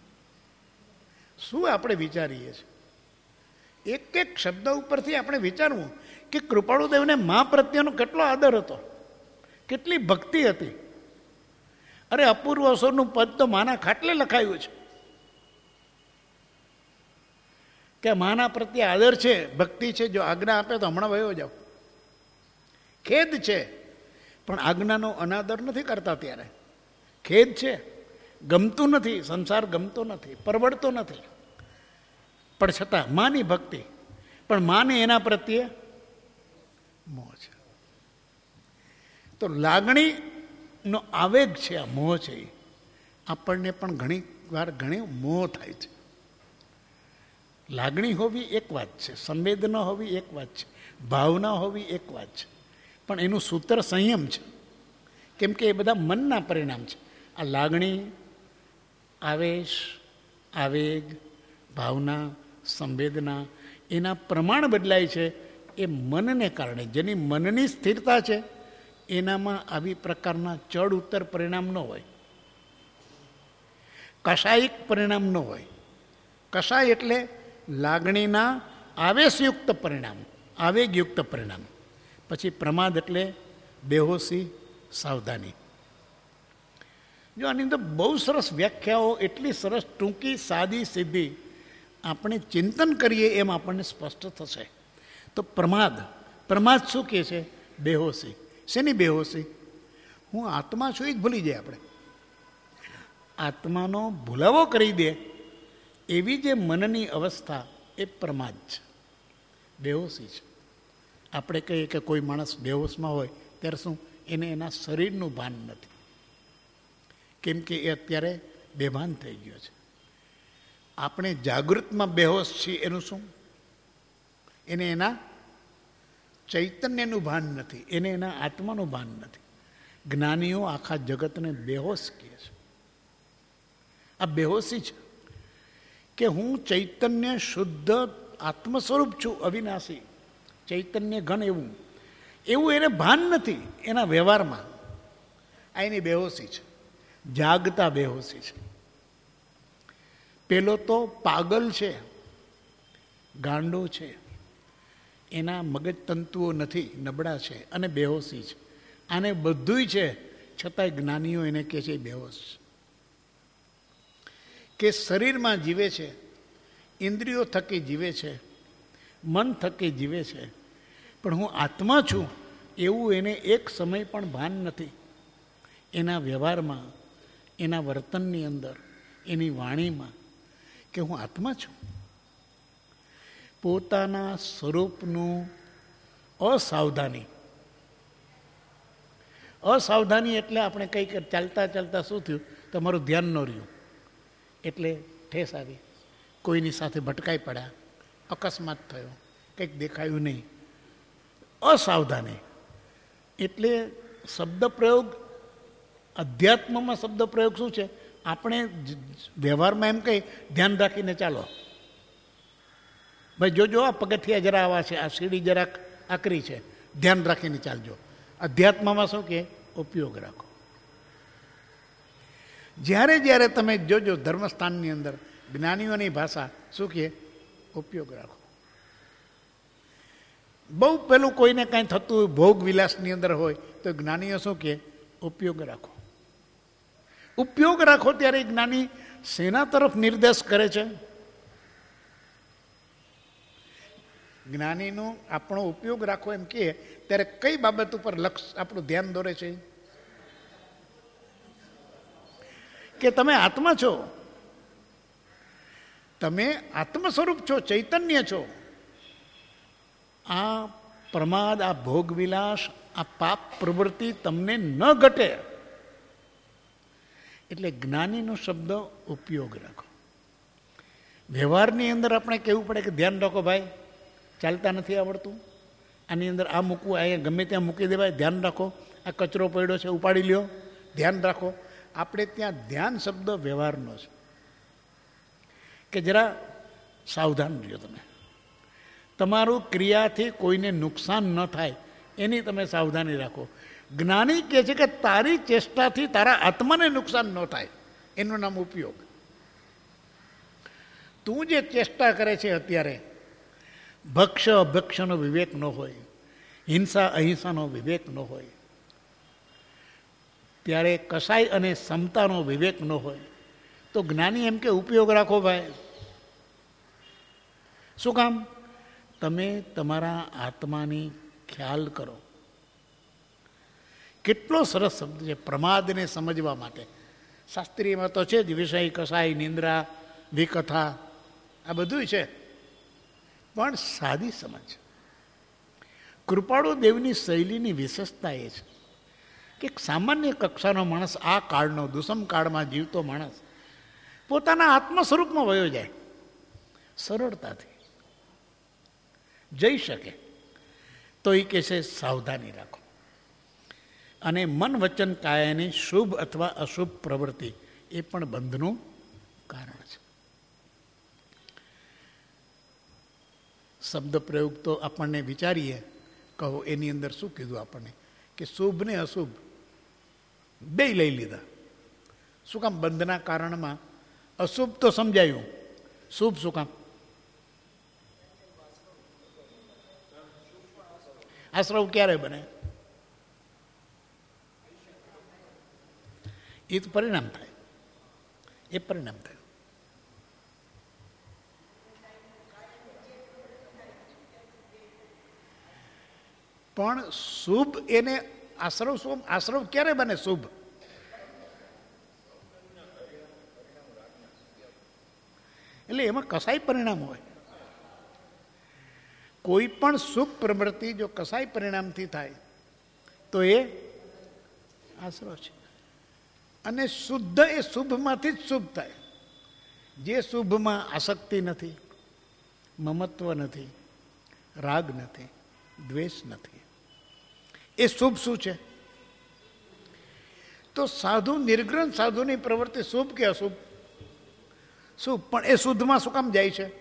શું આપણે વિચારીએ છીએ? એક એક શબ્દ ઉપરથી આપણે વિચારવું કે કૃપાળુદેવને મા પ્રત્યેનો કેટલો આદર હતો, કેટલી ભક્તિ હતી. અરે અપૂર્વ અવસરનું પદ તો માના ખાટલે લખાયું છે કે માના પ્રત્યે આદર છે, ભક્તિ છે. જો આજ્ઞા આપે તો હમણાં વયો જાઓ. ખેદ છે, પણ આજ્ઞાનો અનાદર નથી કરતા. ત્યારે ખેદ છે, ગમતું નથી, સંસાર ગમતો નથી, પરવડતો નથી, પણ છતાં માની ભક્તિ. પણ માને એના પ્રત્યે મોહ છે. તો લાગણીનો આવેગ છે, આ મોહ છે. આપણને પણ ઘણી વાર ઘણી મોહ થાય છે. લાગણી હોવી એક વાત છે, સંવેદના હોવી એક વાત છે, ભાવના હોવી એક વાત છે, પણ એનું સૂત્ર સંયમ છે. કેમ કે એ બધા મનના પરિણામ છે. આ લાગણી, આવેશ, આવેગ, ભાવના, સંવેદના, એના પ્રમાણ બદલાય છે. એ મનને કારણે, જેની મનની સ્થિરતા છે એનામાં આવી પ્રકારના ચડ ઉત્તર પરિણામ ન હોય, કષાયિક પરિણામ ન હોય. કષાય એટલે લાગણીના આવેશયુક્ત પરિણામ, આવેગયુક્ત પરિણામ. પછી પ્રમાદ એટલે બેહોશી, સાવધાની. જો આની અંદર બહુ સરસ વ્યાખ્યાઓ, એટલી સરસ ટૂંકી, સાદી, સીધી, આપણે ચિંતન કરીએ એમ આપણને સ્પષ્ટ થશે. તો પ્રમાદ, પ્રમાદ શું કહે છે? બેહોશી. શેની બેહોશી? હું આત્મા છું એ જ ભૂલી જાય. આપણે આત્માનો ભૂલાવો કરી દે એવી જે મનની અવસ્થા, એ પ્રમાદ છે, બેહોશી છે. આપણે કહીએ કે કોઈ માણસ બેહોશમાં હોય ત્યારે શું? એને એના શરીરનું ભાન નથી, કેમ કે એ અત્યારે બેભાન થઈ ગયો છે. આપણે જાગૃતમાં બેહોશ છીએ, એનું શું? એને એના ચૈતન્યનું ભાન નથી, એને એના આત્માનું ભાન નથી. જ્ઞાનીઓ આખા જગતને બેહોશ કહે છે. આ બેહોશી છે કે હું ચૈતન્ય શુદ્ધ આત્મ સ્વરૂપ છું, અવિનાશી ચૈતન્ય ઘન. એવું એવું એને ભાન નથી એના વ્યવહારમાં. આ એની બેહોશી છે, જાગતા બેહોશી છે. પેલો તો પાગલ છે, ગાંડો છે, એના મગજ તંતુઓ નથી, નબળા છે અને બેહોશી છે. આને બધુંય છે, છતાંય જ્ઞાનીઓ એને કહે છે બેહોશ. કે શરીરમાં જીવે છે, ઇન્દ્રિયો થકી જીવે છે, મન થકી જીવે છે, પણ હું આત્મા છું એવું એને એક સમય પણ ભાન નથી એના વ્યવહારમાં, એના વર્તનની અંદર, એની વાણીમાં કે હું આત્મા છું. પોતાના સ્વરૂપનું અસાવધાની. અસાવધાની એટલે આપણે કંઈક ચાલતા ચાલતા શું થયું, તમારું ધ્યાન ન રહ્યું એટલે ઠેસ આવી, કોઈની સાથે ભટકાઈ પડ્યા, અકસ્માત થયો, કંઈક દેખાયું નહીં. અસાવધાની એટલે શબ્દ પ્રયોગ, અધ્યાત્મમાં શબ્દ પ્રયોગ શું છે, આપણે વ્યવહારમાં એમ કહી ધ્યાન રાખીને ચાલો, ભાઈ જોજો આ પગથિયા જરા આવા છે, આ સીડી જરાક આકરી છે, ધ્યાન રાખીને ચાલજો. અધ્યાત્મમાં શું કે ઉપયોગ રાખો. જ્યારે જ્યારે તમે જોજો ધર્મસ્થાનની અંદર જ્ઞાનીઓની ભાષા શું કે ઉપયોગ રાખો. બહુ પેલું કોઈને કાંઈ થતું હોય, ભોગ વિલાસની અંદર હોય તો જ્ઞાનીઓ શું કે ઉપયોગ રાખો. ઉપયોગ રાખો ત્યારે જ્ઞાની શેના તરફ નિર્દેશ કરે છે? જ્ઞાનીનું આપણો ઉપયોગ રાખો એમ કહે ત્યારે કઈ બાબત ઉપર લક્ષ આપણું ધ્યાન દોરે છે? કે તમે આત્મા છો, તમે આત્મ સ્વરૂપ છો, ચૈતન્ય છો. આ પ્રમાદ, આ ભોગવિલાસ, આ પાપ પ્રવૃત્તિ તમને ન ઘટે એટલે જ્ઞાનીનો શબ્દ ઉપયોગ રાખો. વ્યવહારની અંદર આપણે કહેવું પડે કે ધ્યાન રાખો ભાઈ, ચાલતા નથી આવડતું, આની અંદર આ મૂકવું, અહીંયા ગમે ત્યાં મૂકી દેવાય, ધ્યાન રાખો, આ કચરો પડ્યો છે ઉપાડી લ્યો, ધ્યાન રાખો. આપણે ત્યાં ધ્યાન શબ્દ વ્યવહારનો છે કે જરા સાવધાન રહ્યો, તમે તમારું ક્રિયાથી કોઈને નુકસાન ન થાય એની તમે સાવધાની રાખો. જ્ઞાની કહે છે કે તારી ચેષ્ટાથી તારા આત્માને નુકસાન ન થાય, એનું નામ ઉપયોગ. તું જે ચેષ્ટા કરે છે અત્યારે, ભક્ષ અભક્ષનો વિવેક ન હોય, હિંસા અહિંસાનો વિવેક ન હોય, ત્યારે કસાઈ અને સમતાનો વિવેક ન હોય તો જ્ઞાની એમ કે ઉપયોગ રાખો ભાઈ. શું કામ? તમે તમારા આત્માની ખ્યાલ કરો. કેટલો સરસ શબ્દ છે પ્રમાદને સમજવા માટે. શાસ્ત્રીયમાં તો છે જ વિષય, કસાઈ, નિંદ્રા, વિકથા, આ બધું છે, પણ સાદી સમજ. કૃપાળુ દેવની શૈલીની વિશેષતા એ છે કે સામાન્ય કક્ષાનો માણસ, આ કાળનો દુષ્મ કાળમાં જીવતો માણસ પોતાના આત્મ સ્વરૂપમાં વયો જાય, સરળતાથી જઈ શકે. તો એ કહે છે સાવધાની રાખો. અને મન વચન કાયાની શુભ અથવા અશુભ પ્રવૃત્તિ એ પણ બંધનું કારણ છે. શબ્દ પ્રયોગ તો આપણને વિચારીએ, કહો એની અંદર શું કીધું આપણને કે શુભ ને અશુભ બે લઈ લીધા. શું કામ? બંધના કારણમાં અશુભ તો સમજાયું, શુભ શું કામ? આશ્રવ ક્યારે બને? એ તો પરિણામ થાય, એ પરિણામ થાય. પણ શુભ એને આશ્રવ, શું આશ્રવ ક્યારે બને? શુભ એટલે એમાં કસાય પરિણામ હોય. કોઈ પણ શુભ પ્રવૃત્તિ જો કસાય પરિણામથી થાય તો એ આશ્રવ છે. અને શુદ્ધ એ શુભમાંથી જ શુભ થાય. જે શુભમાં આસક્તિ નથી, મમત્વ નથી, રાગ નથી, દ્વેષ નથી, એ શુભ શું છે? તો સાધુ, નિર્ગ્રંથ સાધુની પ્રવૃત્તિ શુભ કે અશુભ? શુભ. પણ એ શુદ્ધમાં શું કામ જાય છે?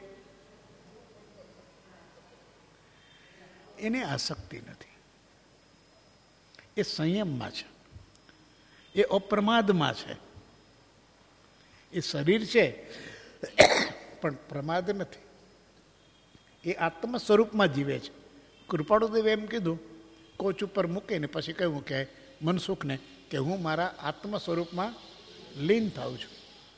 એને આસક્તિ નથી, એ સંયમમાં છે, એ અપ્રમાદમાં છે. એ શરીર છે પણ પ્રમાદ નથી, એ આત્મ સ્વરૂપમાં જીવે છે. કૃપાળુદેવે એમ કીધું, કોચ ઉપર મૂકીને પછી કહ્યું કે મનસુખને કે હું મારા આત્મ સ્વરૂપમાં લીન થાઉં છું.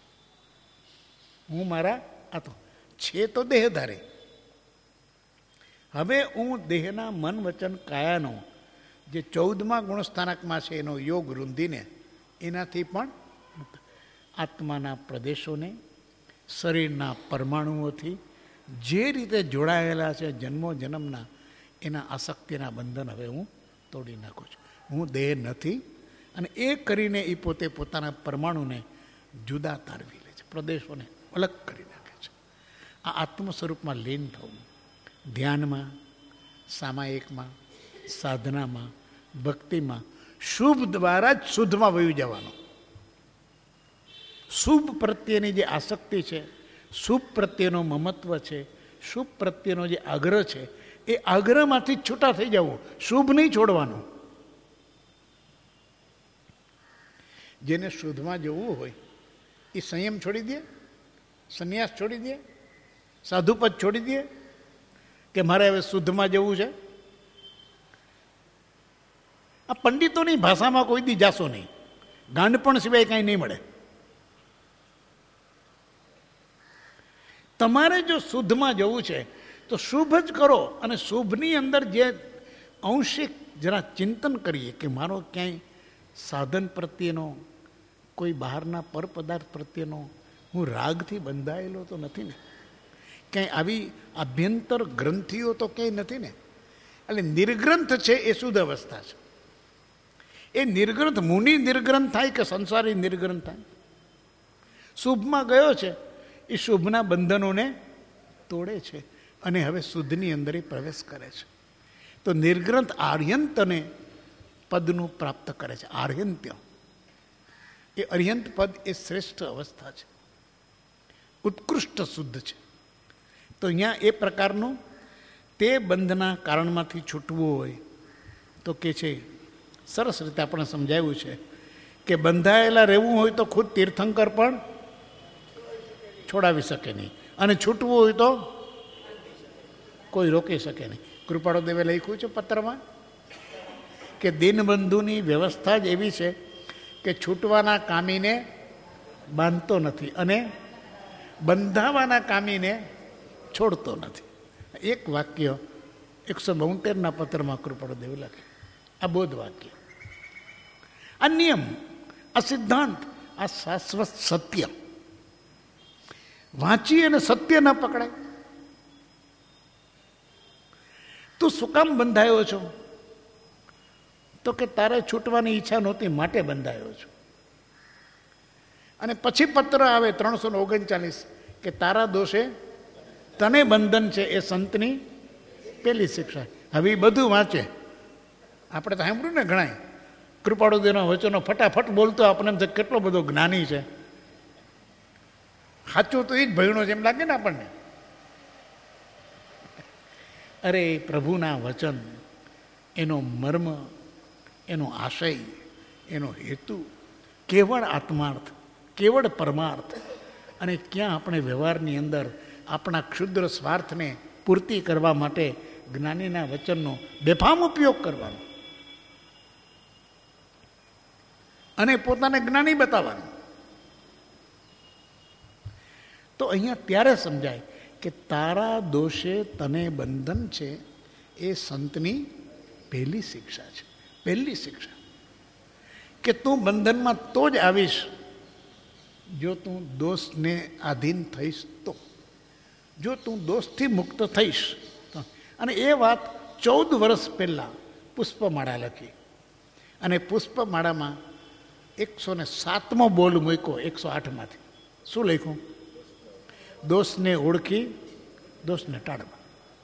હું મારા આત્મા છે તો દેહધારી. હવે હું દેહના મન વચન કાયાનો જે ચૌદમા ગુણસ્થાનકમાં છે એનો યોગ રૂંધીને એનાથી પણ આત્માના પ્રદેશોને શરીરના પરમાણુઓથી જે રીતે જોડાયેલા છે જન્મો જન્મના એના આસક્તિના બંધન હવે હું તોડી નાખું છું. હું દેહ નથી અને એ કરીને એ પોતે પોતાના પરમાણુને જુદા તારવી લે છે, પ્રદેશોને અલગ કરી નાખે છે. આ આત્મ સ્વરૂપમાં લીન થવું, ધ્યાનમાં, સામાયિકમાં, સાધનામાં, ભક્તિમાં શુભ દ્વારા જ શુદ્ધમાં વયું જવાનું. શુભ પ્રત્યેની જે આસક્તિ છે, શુભ પ્રત્યેનો મમત્વ છે, શુભ પ્રત્યેનો જે આગ્રહ છે, એ આગ્રહમાંથી જ છૂટા થઈ જવું, શુભ નહીં છોડવાનું. જેને શુદ્ધમાં જવું હોય એ સંયમ છોડી દે, સંન્યાસ છોડી દે, સાધુપદ છોડી દે કે મારે હવે શુદ્ધમાં જવું છે. આ પંડિતોની ભાષામાં કોઈ દી જાશો નહીં, ગાંડપણ સિવાય કાંઈ નહીં મળે. તમારે જો શુદ્ધમાં જવું છે તો શુભ જ કરો, અને શુભની અંદર જે અંશિક જરા ચિંતન કરીએ કે મારો ક્યાંય સાધન પ્રત્યેનો, કોઈ બહારના પર પદાર્થ પ્રત્યેનો હું રાગથી બંધાયેલો તો નથી ને, ક્યાંય આવી આભ્યંતર ગ્રંથિઓ તો ક્યાંય નથી ને. એટલે નિર્ગ્રંથ છે એ શુદ્ધ અવસ્થા છે. એ નિર્ગ્રંથ મુનિ નિર્ગ્રંથ થાય કે સંસારી નિર્ગ્રંથ થાય. શુભમાં ગયો છે એ શુભના બંધનોને તોડે છે અને હવે શુદ્ધની અંદર એ પ્રવેશ કરે છે. તો નિર્ગ્રંથ આર્યંતને પદનું પ્રાપ્ત કરે છે. આર્યંત્ય એ અર્યંત પદ એ શ્રેષ્ઠ અવસ્થા છે, ઉત્કૃષ્ટ શુદ્ધ છે. તો અહીંયા એ પ્રકારનું તે બંધના કારણમાંથી છૂટવું હોય તો કે છે, સરસ રીતે આપણે સમજાવ્યું છે કે બંધાયેલા રહેવું હોય તો ખુદ તીર્થંકર પણ છોડાવી શકે નહીં, અને છૂટવું હોય તો કોઈ રોકી શકે નહીં. કૃપાળુ દેવે લખ્યું છે પત્રમાં કે દીનબંધુની વ્યવસ્થા જ એવી છે કે છૂટવાના કામીને બાંધતો નથી અને બંધાવાના કામીને છોડતો નથી. એક વાક્ય એકસો બોતેરના પત્રમાં કૃપાળુ દેવે લખે. આ બોધ વાક્ય, આ નિયમ, આ સિદ્ધાંત, આ શાશ્વત સત્ય વાંચી અને સત્ય ન પકડાય. તું શું કામ બંધાયો છો? તો કે તારે છૂટવાની ઈચ્છા નહોતી માટે બંધાયો છું. અને પછી પત્ર આવે ત્રણસો ને ઓગણચાલીસ કે તારા દોષે તને બંધન છે, એ સંતની પેલી શિક્ષા. હવે એ બધું વાંચે. આપણે તો સાંભળ્યું ને ઘણા કૃપાળુ દેવના વચનો ફટાફટ બોલતો આપણને એમ કેટલો બધો જ્ઞાની છે. સાચું તો એ જ ભયણો છે એમ લાગે ને આપણને. અરે પ્રભુના વચન, એનો મર્મ, એનો આશય, એનો હેતુ કેવળ આત્માર્થ, કેવળ પરમાર્થ. અને ક્યાં આપણે વ્યવહારની અંદર આપણા ક્ષુદ્ર સ્વાર્થને પૂર્તિ કરવા માટે જ્ઞાનીના વચનનો બેફામ ઉપયોગ કરવાનો અને પોતાને જ્ઞાની બતાવવાનું. તો અહીંયા ત્યારે સમજાય કે તારા દોષે તને બંધન છે, એ સંતની પહેલી શિક્ષા છે. પહેલી શિક્ષા કે તું બંધનમાં તો જ આવીશ જો તું દોષને આધીન થઈશ તો, જો તું દોષથી મુક્ત થઈશ તો. અને એ વાત ચૌદ વર્ષ પહેલાં પુષ્પમાળા લખી, અને પુષ્પમાળામાં એકસો ને સાતમો બોલ મૂક્યો એકસો આઠમાંથી. શું લખ્યું? દોષને ઓળખી દોષને ટાળવા.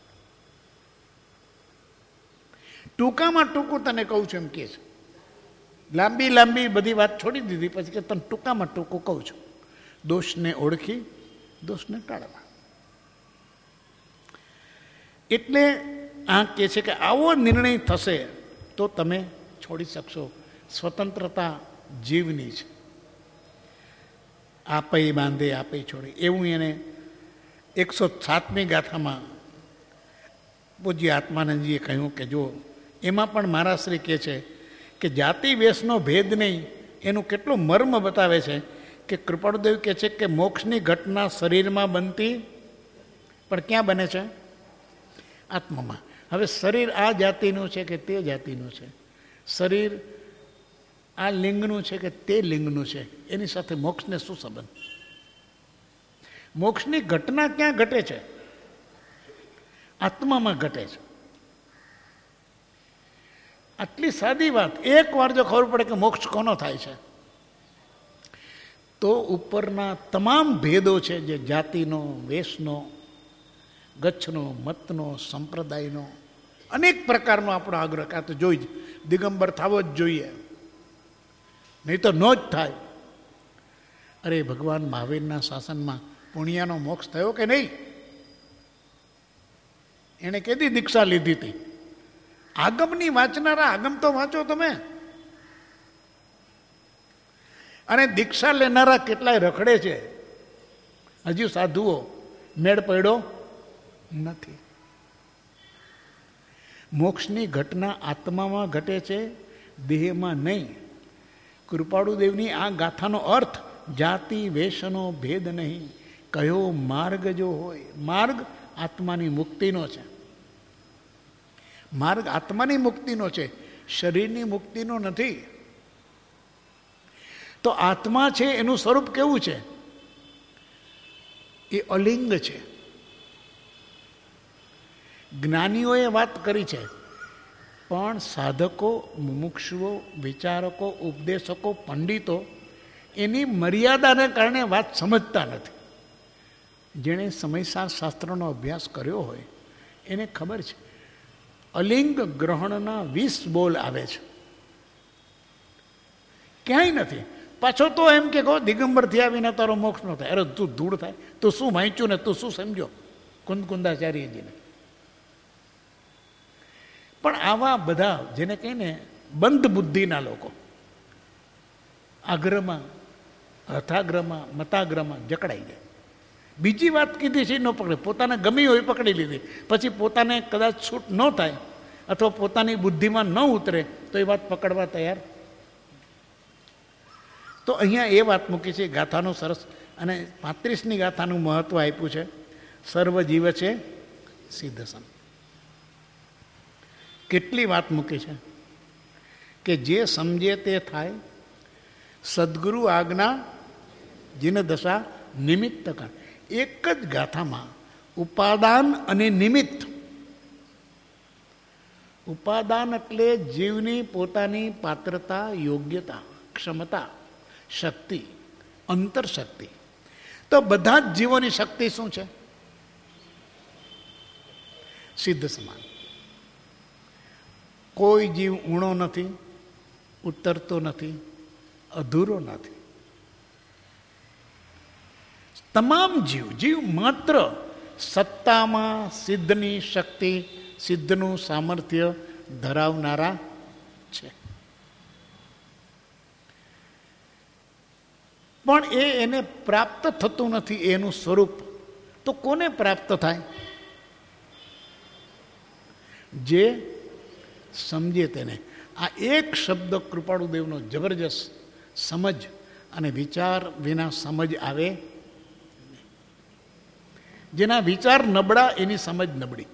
ટૂંકામાં ટૂંકું તને કહું છું એમ કે છે. લાંબી લાંબી બધી વાત છોડી દીધી, પછી કે તને ટૂંકામાં ટૂંકું કહું છું. દોષને ઓળખી દોષને ટાળવા. એટલે આ કહે છે કે આવો નિર્ણય થશે તો તમે છોડી શકશો. સ્વતંત્રતા જીવની છે. આપે બાંધે આપે છોડે, એવું એને એકસો સાતમી ગાથામાં પૂજ્ય આત્માનંદજીએ કહ્યું કે જો એમાં પણ મારા શ્રી કહે છે કે જાતિ વેશનો ભેદ નહીં, એનું કેટલું મર્મ બતાવે છે કે કૃપાળુદેવ કહે છે કે મોક્ષની ઘટના શરીરમાં બનતી પણ ક્યાં બને છે? આત્મામાં. હવે શરીર આ જાતિનું છે કે તે જાતિનું છે? શરીર આ લિંગનું છે કે તે લિંગનું છે, એની સાથે મોક્ષને શું સંબંધ? મોક્ષની ઘટના ક્યાં ઘટે છે? આત્મામાં ઘટે છે. આટલી સાદી વાત એક વાર જો ખબર પડે કે મોક્ષ કોનો થાય છે, તો ઉપરના તમામ ભેદો છે, જે જાતિનો, વેશનો, ગચ્છનો, મતનો, સંપ્રદાયનો, અનેક પ્રકારનો આપણો આગ્રહ, આ તો જોઈ જ દિગંબર થવો જ જોઈએ, નહીં તો નો જ થાય. અરે ભગવાન મહાવીરના શાસનમાં પુણ્યનો મોક્ષ થયો કે નહીં? એણે કેદી દીક્ષા લીધી હતી? આગમની વાંચનારા, આગમ તો વાંચો તમે. અને દીક્ષા લેનારા કેટલાય રખડે છે, હજુ સાધુઓ મેળ પડ્યો નથી. મોક્ષની ઘટના આત્મામાં ઘટે છે, દેહમાં નહીં. કૃપાળુદેવની આ ગાથાનો અર્થ જાતિ વેશનો ભેદ નહીં, કયો માર્ગ જો હોય. માર્ગ આત્માની મુક્તિનો છે. માર્ગ આત્માની મુક્તિનો છે, શરીરની મુક્તિનો નથી. તો આત્મા છે એનું સ્વરૂપ કેવું છે? એ અલિંગ છે. જ્ઞાનીઓએ વાત કરી છે, પણ સાધકો, મુમુક્ષુઓ, વિચારકો, ઉપદેશકો, પંડિતો એની મર્યાદાને કારણે વાત સમજતા નથી. જેણે સમયસાર શાસ્ત્રનો અભ્યાસ કર્યો હોય એને ખબર છે, અલિંગ ગ્રહણના વીસ બોલ આવે છે, ક્યાંય નથી. પાછો તો એમ કે કહો દિગંબર થયા વિના તારો મોક્ષ ન થાય. અરે તું ધૂળ થાય, તું શું વાંચ્યું ને તું શું સમજો, કુંદકુંદાચાર્યજીને. પણ આવા બધા જેને કહીને બંધ બુદ્ધિના લોકો આગ્રહમાં, હથાગ્રહમાં, મતાગ્રહમાં જકડાઈ જાય. બીજી વાત કીધી છે ન પકડે, પોતાને ગમી હોય પકડી લીધી, પછી પોતાને કદાચ છૂટ ન થાય અથવા પોતાની બુદ્ધિમાં ન ઉતરે તો એ વાત પકડવા તૈયાર. તો અહીંયા એ વાત મૂકી છે ગાથાનું સરસ, અને પાંત્રીસની ગાથાનું મહત્વ આપ્યું છે. સર્વ જીવ છે સિદ્ધ સમ. કેટલી વાત મૂકી છે કે જે સમજે તે થાય, સદગુરુ આજ્ઞા જીન દશા નિમિત્ત કર. એક જ ગાથામાં ઉપાદાન અને નિમિત્ત. ઉપાદાન એટલે જીવની પોતાની પાત્રતા, યોગ્યતા, ક્ષમતા, શક્તિ, અંતરશક્તિ. તો બધા જ જીવોની શક્તિ શું છે? સિદ્ધ સમાન. કોઈ જીવ ઊણો નથી, ઉતરતો નથી, અધૂરો નથી. તમામ જીવ જીવ માત્ર સત્તામાં સિદ્ધની શક્તિ, સિદ્ધનું સામર્થ્ય ધરાવનારા છે. પણ એ એને પ્રાપ્ત થતું નથી એનું સ્વરૂપ. તો કોને પ્રાપ્ત થાય? જે સમજે તેને. આ એક શબ્દ કૃપાળુદેવનો જબરજસ્ત સમજ અને વિચાર વિના સમજ આવે. જેના વિચાર નબળા એની સમજ નબળી,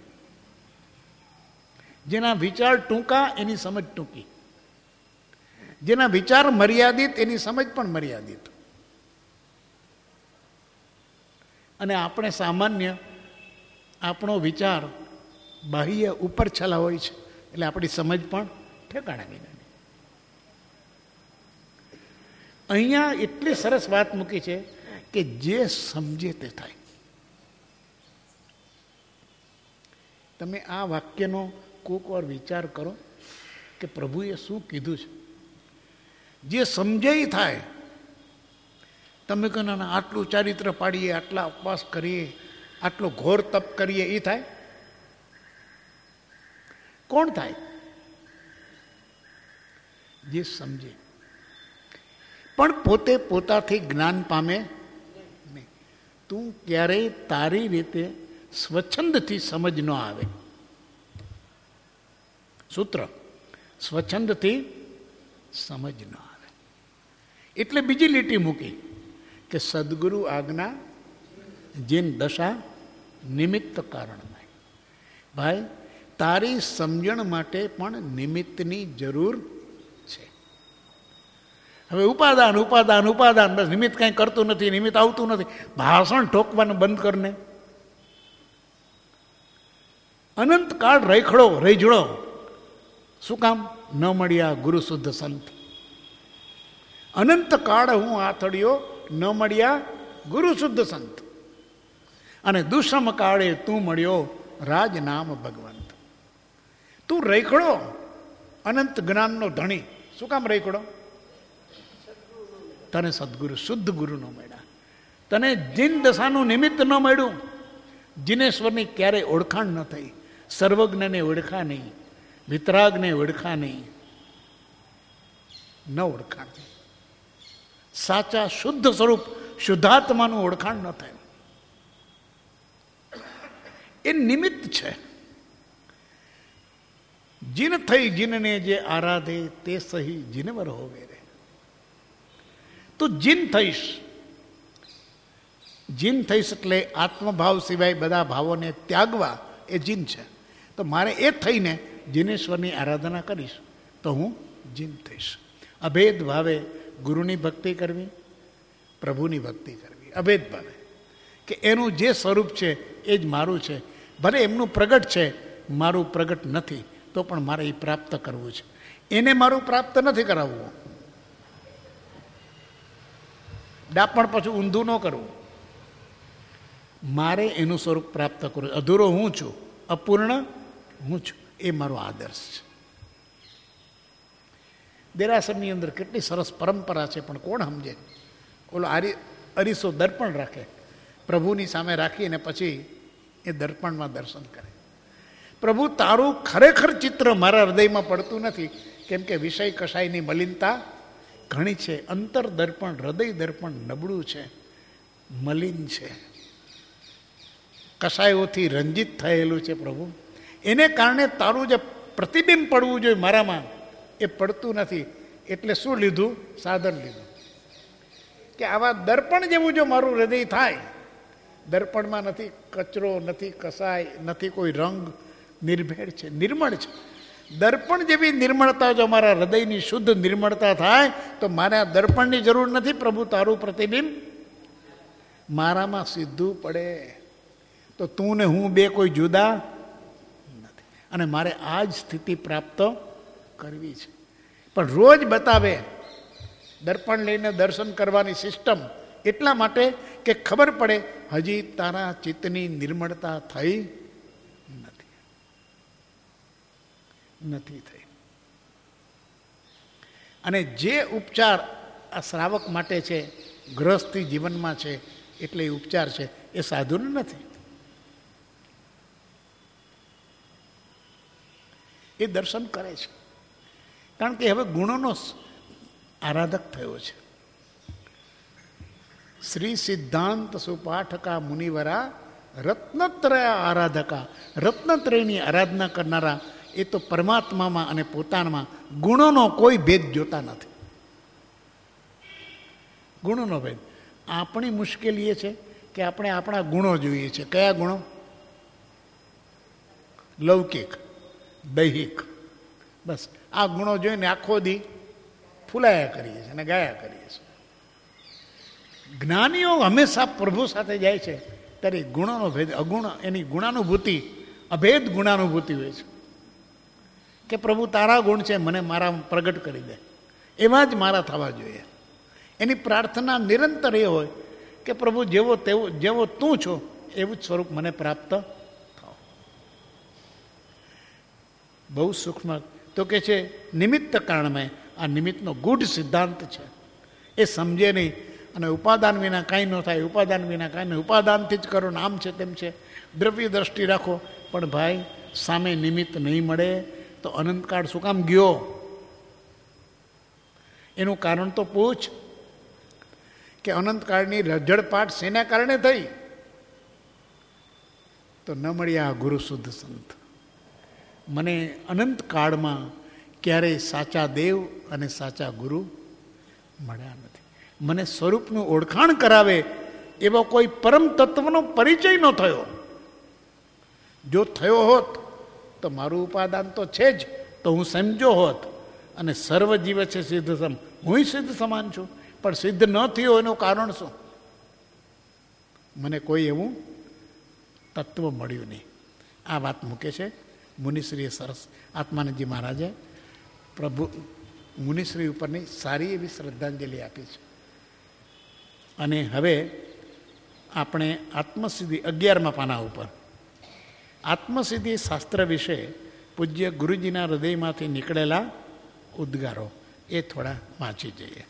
જેના વિચાર ટૂંકા એની સમજ ટૂંકી, જેના વિચાર મર્યાદિત એની સમજ પણ મર્યાદિત. અને આપણે સામાન્ય આપણો વિચાર બાહ્ય ઉપર છલા હોય છે, એટલે આપણી સમજ પણ ઠેકાણા વિના. અહીંયા એટલી સરસ વાત મૂકી છે કે જે સમજે તે થાય. તમે આ વાક્યનો કોક વાર વિચાર કરો કે પ્રભુએ શું કીધું છે. જે સમજે થાય. તમે કહો ના આટલું ચારિત્ર પાડીએ, આટલા ઉપવાસ કરીએ, આટલો ઘોર તપ કરીએ, એ થાય? કોણ થાય? જે સમજે. પણ પોતે પોતાથી જ્ઞાન પામે નહીં. તું ક્યારેય તારી રીતે સ્વચ્છંદથી સમજ ન આવે. સૂત્ર સ્વચ્છંદથી સમજ ન આવે. એટલે બીજી લીટી મૂકી કે સદગુરુ આજ્ઞા જીન દશા નિમિત્ત કારણમાં. ભાઈ તારી સમજણ માટે પણ નિમિત્તની જરૂર હવે ઉપાદાન ઉપાદાન ઉપાદાન, બસ નિમિત્ત કંઈ કરતું નથી, નિમિત્ત આવતું નથી. ભાષણ ઠોકવાનું બંધ કરને. અનંત કાળ રખડો રહીજડો, શું કામ? ન મળ્યા ગુરુ શુદ્ધ સંત. અનંત કાળ હું આથડ્યો, ન મળ્યા ગુરુ શુદ્ધ સંત. અને દુષ્મ કાળે તું મળ્યો રાજ નામ ભગવંત. તું રખડો અનંત જ્ઞાનનો ધણી. શું કામ રખડો? તને સદગુરુ શુદ્ધ ગુરુ ન મળ્યા, તને જીન દશાનું નિમિત્ત ન મળ્યું, જીનેશ્વરની ક્યારેય ઓળખાણ ન થઈ, સર્વજ્ઞને ઓળખા નહીં, વિતરાગને ઓળખા નહીં, ન ઓળખાણ થઈ. સાચા શુદ્ધ સ્વરૂપ શુદ્ધાત્માનું ઓળખાણ ન થાય. એ નિમિત્ત છે. જીન થઈ જીનને જે આરાધે તે સહી જીનવર હોવે રે. તું જીન થઈશ. જીન થઈશ એટલે આત્મભાવ સિવાય બધા ભાવોને ત્યાગવા, એ જીન છે. તો મારે એ થઈને જીનેશ્વરની આરાધના કરીશ તો હું જીન થઈશ. અભેદ ભાવે ગુરુની ભક્તિ કરવી, પ્રભુની ભક્તિ કરવી, અભેદ ભાવે કે એનું જે સ્વરૂપ છે એ જ મારું છે. ભલે એમનું પ્રગટ છે, મારું પ્રગટ નથી, તો પણ મારે એ પ્રાપ્ત કરવું છે. એને મારું પ્રાપ્ત નથી કરાવવું. ડાપણ પછી ઊંધું ન કરવું. મારે એનું સ્વરૂપ પ્રાપ્ત કરવું. અધૂરો હું છું, અપૂર્ણ હું છું, એ મારો આદર્શ છે. દેરાસરની અંદર કેટલી સરસ પરંપરા છે, પણ કોણ સમજે? ઓલો આરી અરીસો દર્પણ રાખે, પ્રભુની સામે રાખીને પછી એ દર્પણમાં દર્શન કરે. પ્રભુ તારું ખરેખર ચિત્ર મારા હૃદયમાં પડતું નથી, કેમ કે વિષય કશાયની મલિનતા ઘણી છે. અંતર દર્પણ, હૃદય દર્પણ નબળું છે, મલિન છે, કશાયોથી રંજિત થયેલું છે. પ્રભુ એને કારણે તારું જે પ્રતિબિંબ પડવું જોઈએ મારામાં, એ પડતું નથી. એટલે શું લીધું? સાધન લીધું કે આવા દર્પણ જેવું જો મારું હૃદય થાય, દર્પણમાં નથી કચરો, નથી કસાય, નથી કોઈ રંગ, નિર્ભેળ છે, નિર્મળ છે. દર્પણ જેવી નિર્મળતા જો મારા હૃદયની શુદ્ધ નિર્મળતા થાય તો મારે આ દર્પણની જરૂર નથી. પ્રભુ તારું પ્રતિબિંબ મારામાં સીધું પડે તો તું ને હું બે કોઈ જુદા નથી. અને મારે આ જ સ્થિતિ પ્રાપ્ત કરવી છે. પણ રોજ બતાવે દર્પણ લઈને દર્શન કરવાની સિસ્ટમ, એટલા માટે કે ખબર પડે હજી તારા ચિત્તની નિર્મળતા થઈ નથી નથી થઈ. અને જે ઉપચાર આ શ્રાવક માટે છે, ગૃહસ્થી જીવનમાં છે, એટલે એ ઉપચાર છે, એ સાધુને નથી. એ દર્શન કરે છે, કારણ કે હવે ગુણોનો આરાધક થયો છે. શ્રી સિદ્ધાંત સુપાઠકા મુનિવરા રત્નત્રય આરાધકા. રત્નત્રયની આરાધના કરનારા એ તો પરમાત્મામાં અને પોતાનામાં ગુણોનો કોઈ ભેદ જોતા નથી. ગુણોનો ભેદ. આપણી મુશ્કેલી એ છે કે આપણે આપણા ગુણો જોઈએ છે. કયા ગુણો? લૌકિક, દૈહિક, બસ આ ગુણો જોઈને આખો દી ફૂલાયા કરીએ છીએ અને ગાયા કરીએ છીએ. જ્ઞાનીઓ હંમેશા પ્રભુ સાથે જાય છે ત્યારે ગુણોનો ભેદ, અગુણ, એની ગુણાનુભૂતિ, અભેદ ગુણાનુભૂતિ હોય છે કે પ્રભુ તારા ગુણ છે, મને મારા પ્રગટ કરી દે, એવા જ મારા થવા જોઈએ. એની પ્રાર્થના નિરંતર એ હોય કે પ્રભુ જેવો તેવો, જેવો તું છો એવું જ સ્વરૂપ મને પ્રાપ્ત થાવ. બહુ સૂક્ષ્મ. તો કે છે નિમિત્ત કારણમાં આ નિમિત્તનો ગૂઢ સિદ્ધાંત છે, એ સમજે નહીં. અને ઉપાદાન વિના કાંઈ ન થાય, ઉપાદાન વિના કાંઈ નહીં, ઉપાદાનથી જ કરો, આમ છે તેમ છે, દ્રવ્ય દ્રષ્ટિ રાખો. પણ ભાઈ સામે નિમિત્ત નહીં મળે તો અનંતકાળ શું કામ ગયો? એનું કારણ તો પૂછ કે અનંતકાળની રજળપાટ શેના કારણે થઈ? તો ન મળ્યા ગુરુ શુદ્ધ સંત. મને અનંતકાળમાં ક્યારેય સાચા દેવ અને સાચા ગુરુ મળ્યા નથી. મને સ્વરૂપનું ઓળખાણ કરાવે એવો કોઈ પરમ તત્વનો પરિચય ન થયો. જો થયો હોત તો મારું ઉપાદાન તો છે જ, તો હું સમજો હોત અને સર્વ જીવ છે સિદ્ધસમ હું સિદ્ધ સમાન છું, પણ સિદ્ધ ન થયો એનું કારણ શું? મને કોઈ એવું તત્વ મળ્યું નહીં. આ વાત મૂકે છે મુનિશ્રીએ સરસ. આત્માનંદજી મહારાજે પ્રભુ મુનિશ્રી ઉપરની સારી એવી શ્રદ્ધાંજલિ આપી છે. અને હવે આપણે આત્મસિદ્ધિ અગિયારમાં પાના ઉપર આત્મસિદ્ધિ શાસ્ત્ર વિશે પૂજ્ય ગુરુજીના હૃદયમાંથી નીકળેલા ઉદ્ગારો એ થોડા વાંચી જઈએ.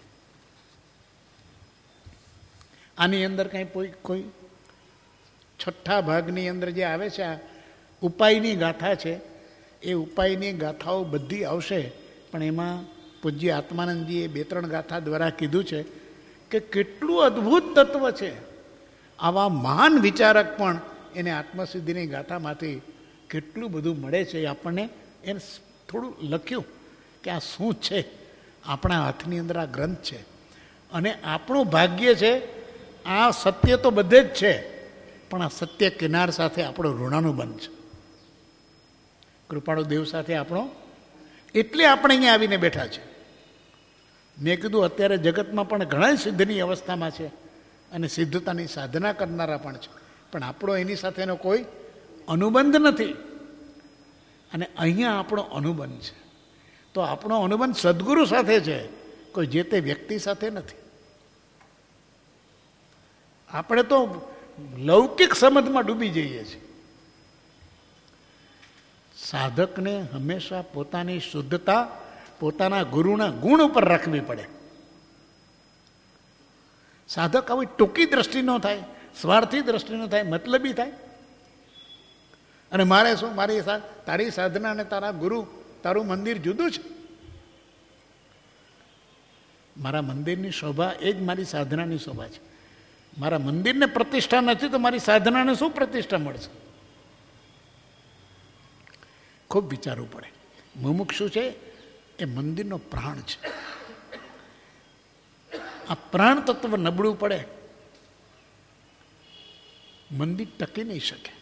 આની અંદર કંઈ કોઈ કોઈ છઠ્ઠા ભાગની અંદર જે આવે છે આ ઉપાયની ગાથા છે, એ ઉપાયની ગાથાઓ બધી આવશે, પણ એમાં પૂજ્ય આત્માનંદજીએ બે ત્રણ ગાથા દ્વારા કીધું છે કે કેટલું અદ્ભુત તત્વ છે. આવા મહાન વિચારક પણ એને આત્મસિદ્ધિની ગાથામાંથી કેટલું બધું મળે છે. એ આપણને એને થોડું લખ્યું કે આ શું છે. આપણા હાથની અંદર આ ગ્રંથ છે અને આપણું ભાગ્ય છે. આ સત્ય તો બધે જ છે, પણ આ સત્ય કિનાર સાથે આપણો ઋણાનુબંધ છે. કૃપાળુ દેવ સાથે આપણો, એટલે આપણે અહીંયા આવીને બેઠા છે. મેં કીધું અત્યારે જગતમાં પણ ઘણા સિદ્ધની અવસ્થામાં છે અને સિદ્ધતાની સાધના કરનારા પણ છે, પણ આપણો એની સાથેનો કોઈ અનુબંધ નથી. અને અહીંયા આપણો અનુબંધ છે. તો આપણો અનુબંધ સદગુરુ સાથે છે, કોઈ જે તે વ્યક્તિ સાથે નથી. આપણે તો લૌકિક સમજમાં ડૂબી જઈએ છીએ. સાધકને હંમેશા પોતાની શુદ્ધતા પોતાના ગુરુના ગુણ ઉપર રાખવી પડે. સાધક આવી ટૂંકી દ્રષ્ટિ ન થાય, સ્વાર્થી દ્રષ્ટિ ન થાય, મતલબી થાય. અને મારે શું, મારી તારી સાધના અને તારા ગુરુ, તારું મંદિર જુદું છે. મારા મંદિરની શોભા એ જ મારી સાધનાની શોભા છે. મારા મંદિરને પ્રતિષ્ઠા નથી તો મારી સાધનાને શું પ્રતિષ્ઠા મળશે? ખૂબ વિચારવું પડે. મુમુક્ષુ છે એ મંદિરનો પ્રાણ છે. આ પ્રાણ તત્વ નબળું પડે, મંદિર ટકી નહીં શકે.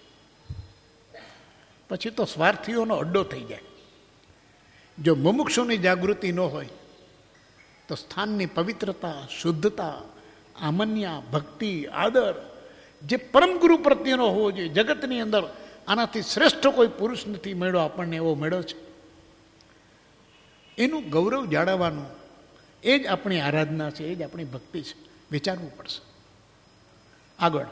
પછી તો સ્વાર્થીઓનો અડ્ડો થઈ જાય. જો મુમુક્ષુની જાગૃતિ ન હોય તો સ્થાનની પવિત્રતા, શુદ્ધતા, આમન્યા, ભક્તિ, આદર જે પરમ ગુરુ પ્રત્યેનો હોવો જોઈએ. જગતની અંદર આનાથી શ્રેષ્ઠ કોઈ પુરુષ નથી મળ્યો, આપણને એવો મળ્યો છે. એનું ગૌરવ જાળવવાનું એ જ આપણી આરાધના છે, એ જ આપણી ભક્તિ છે. વિચારવું પડશે. આગળ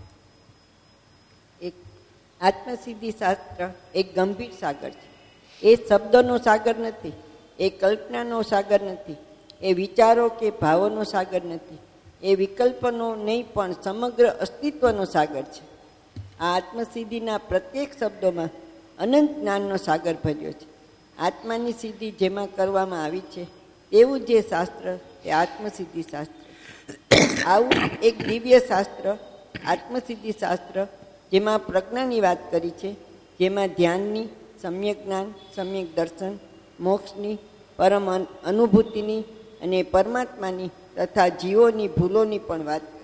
એક આત્મસિદ્ધિ શાસ્ત્ર એક ગંભીર સાગર છે. એ શબ્દોનો સાગર નથી, એ કલ્પનાનો સાગર નથી, એ વિચારો કે ભાવોનો સાગર નથી, એ વિકલ્પનો નહીં પણ સમગ્ર અસ્તિત્વનો સાગર છે. આ આત્મસિદ્ધિના પ્રત્યેક શબ્દોમાં અનંત જ્ઞાનનો સાગર ભર્યો છે. આત્માની સિદ્ધિ જેમાં કરવામાં આવી છે એવું જે શાસ્ત્ર એ આત્મસિદ્ધિ શાસ્ત્ર. આવું એક દિવ્ય શાસ્ત્ર આત્મસિદ્ધિ શાસ્ત્ર જેમાં પ્રજ્ઞાની વાત કરી છે, જેમાં ધ્યાનની, સમ્યક જ્ઞાન, સમ્યક દર્શન, મોક્ષની, પરમ અનુભૂતિની અને પરમાત્માની તથા જીવોની ભૂલોની પણ વાત કરી.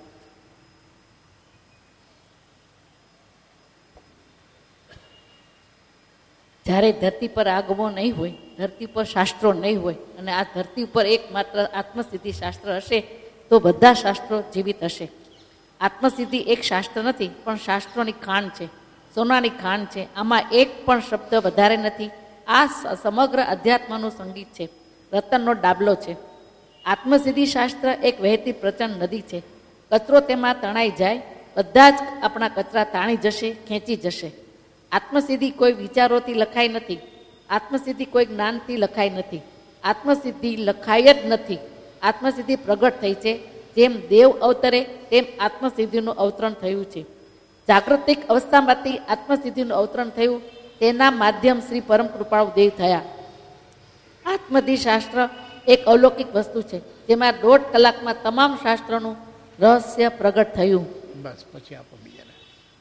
જ્યારે ધરતી પર આગમો નહીં હોય, ધરતી પર શાસ્ત્રો નહીં હોય અને આ ધરતી ઉપર એકમાત્ર આત્મસિદ્ધિ શાસ્ત્ર હશે તો બધા શાસ્ત્રો જીવિત હશે. આત્મસિદ્ધિ એક શાસ્ત્ર નથી પણ શાસ્ત્રોની ખાણ છે, સોનાની ખાણ છે. આમાં એક પણ શબ્દ વધારે નથી. આ સમગ્ર અધ્યાત્મનું સંગીત છે, રતનનો ડાબલો છે. આત્મસિદ્ધિ શાસ્ત્ર એક વહેતી પ્રચંડ નદી છે. કચરો તેમાં તણાઈ જાય, બધા જ આપણા કચરા તાણી જશે, ખેંચી જશે. આત્મસિદ્ધિ કોઈ વિચારોથી લખાઈ નથી, આત્મસિદ્ધિ કોઈ જ્ઞાનથી લખાઈ નથી, આત્મસિદ્ધિ લખાય જ નથી. આત્મસિદ્ધિ પ્રગટ થઈ છે. જેમ દેવ અવતરે તેમ આત્મસિદ્ધિનું અવતરણ થયું છે. જાગૃતિક અવસ્થામાંથી આત્મસિદ્ધિનું અવતરણ થયું, તેના માધ્યમ શ્રી પરમ કૃપાળુ દેવ થયા. આત્મસિદ્ધિ શાસ્ત્ર એક અલૌકિક વસ્તુ છે જેમાં દોઢ કલાકમાં તમામ શાસ્ત્રોનું રહસ્ય પ્રગટ થયું. બસ પછી આપો બીજાને.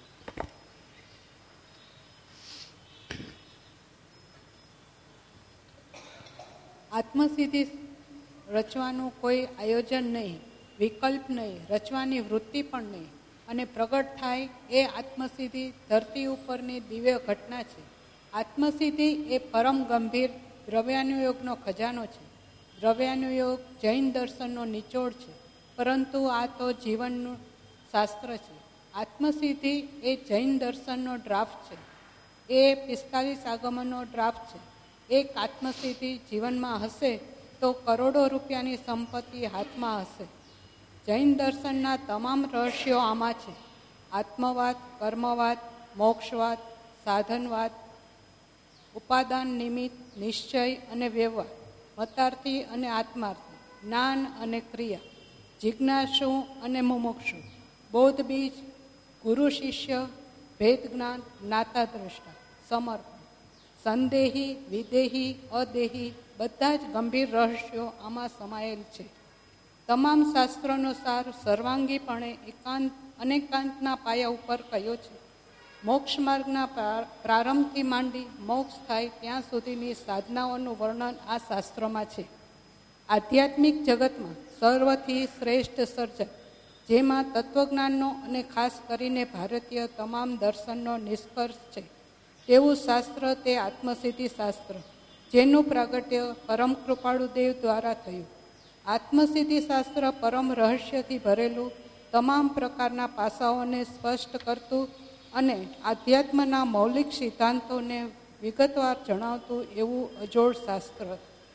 આત્મસિદ્ધિ રચવાનું કોઈ આયોજન નહીં, વિકલ્પ નહીં, રચવાની વૃત્તિ પણ નહીં અને પ્રગટ થાય એ આત્મસિદ્ધિ ધરતી ઉપરની દિવ્ય ઘટના છે. આત્મસિદ્ધિ એ પરમ ગંભીર દ્રવ્યાનુયોગનો ખજાનો છે. દ્રવ્યાનુયોગ જૈન દર્શનનો નિચોડ છે, પરંતુ આ તો જીવનનું શાસ્ત્ર છે. આત્મસિદ્ધિ એ જૈન દર્શનનો ડ્રાફ્ટ છે, એ પિસ્તાલીસ આગમનનો ડ્રાફ્ટ છે. એક આત્મસિદ્ધિ જીવનમાં હશે તો કરોડો રૂપિયાની સંપત્તિ હાથમાં હશે. જૈન દર્શનના તમામ રહસ્યો આમાં છે: આત્મવાદ, કર્મવાદ, મોક્ષવાદ, સાધનવાદ, ઉપાદાન નિમિત્ત, નિશ્ચય અને વ્યવહાર, મતાર્થી અને આત્માર્થી, જ્ઞાન અને ક્રિયા, જિજ્ઞાસુ અને મુમુક્ષુ, બોધ બીજ, ગુરુ શિષ્ય, ભેદ જ્ઞાન, જ્ઞાતા દ્રષ્ટા, સમર્પણ, સંદેહી, વિદેહી, અદેહી, બધા જ ગંભીર રહસ્યો આમાં સમાયેલ છે. તમામ શાસ્ત્રોનો સાર સર્વાંગીપણે એકાંત અનેકાંતના પાયા ઉપર કયો છે. મોક્ષ માર્ગના પ્રારંભથી માંડી મોક્ષ થાય ત્યાં સુધીની સાધનાઓનું વર્ણન આ શાસ્ત્રોમાં છે. આધ્યાત્મિક જગતમાં સર્વથી શ્રેષ્ઠ સર્જક, જેમાં તત્વજ્ઞાનનો અને ખાસ કરીને ભારતીય તમામ દર્શનનો નિષ્કર્ષ છે, તેવું શાસ્ત્ર તે આત્મસિદ્ધિ શાસ્ત્ર, જેનું પ્રાગટ્ય પરમ કૃપાળુ દેવ દ્વારા થયું. આત્મસિદ્ધિ શાસ્ત્ર પરમ રહસ્યથી ભરેલું, તમામ પ્રકારના પાસાઓને સ્પષ્ટ કરતું અને આધ્યાત્મના મૌલિક સિદ્ધાંતોને વિગતવાર જણાવતું એવું અજોડ શાસ્ત્ર.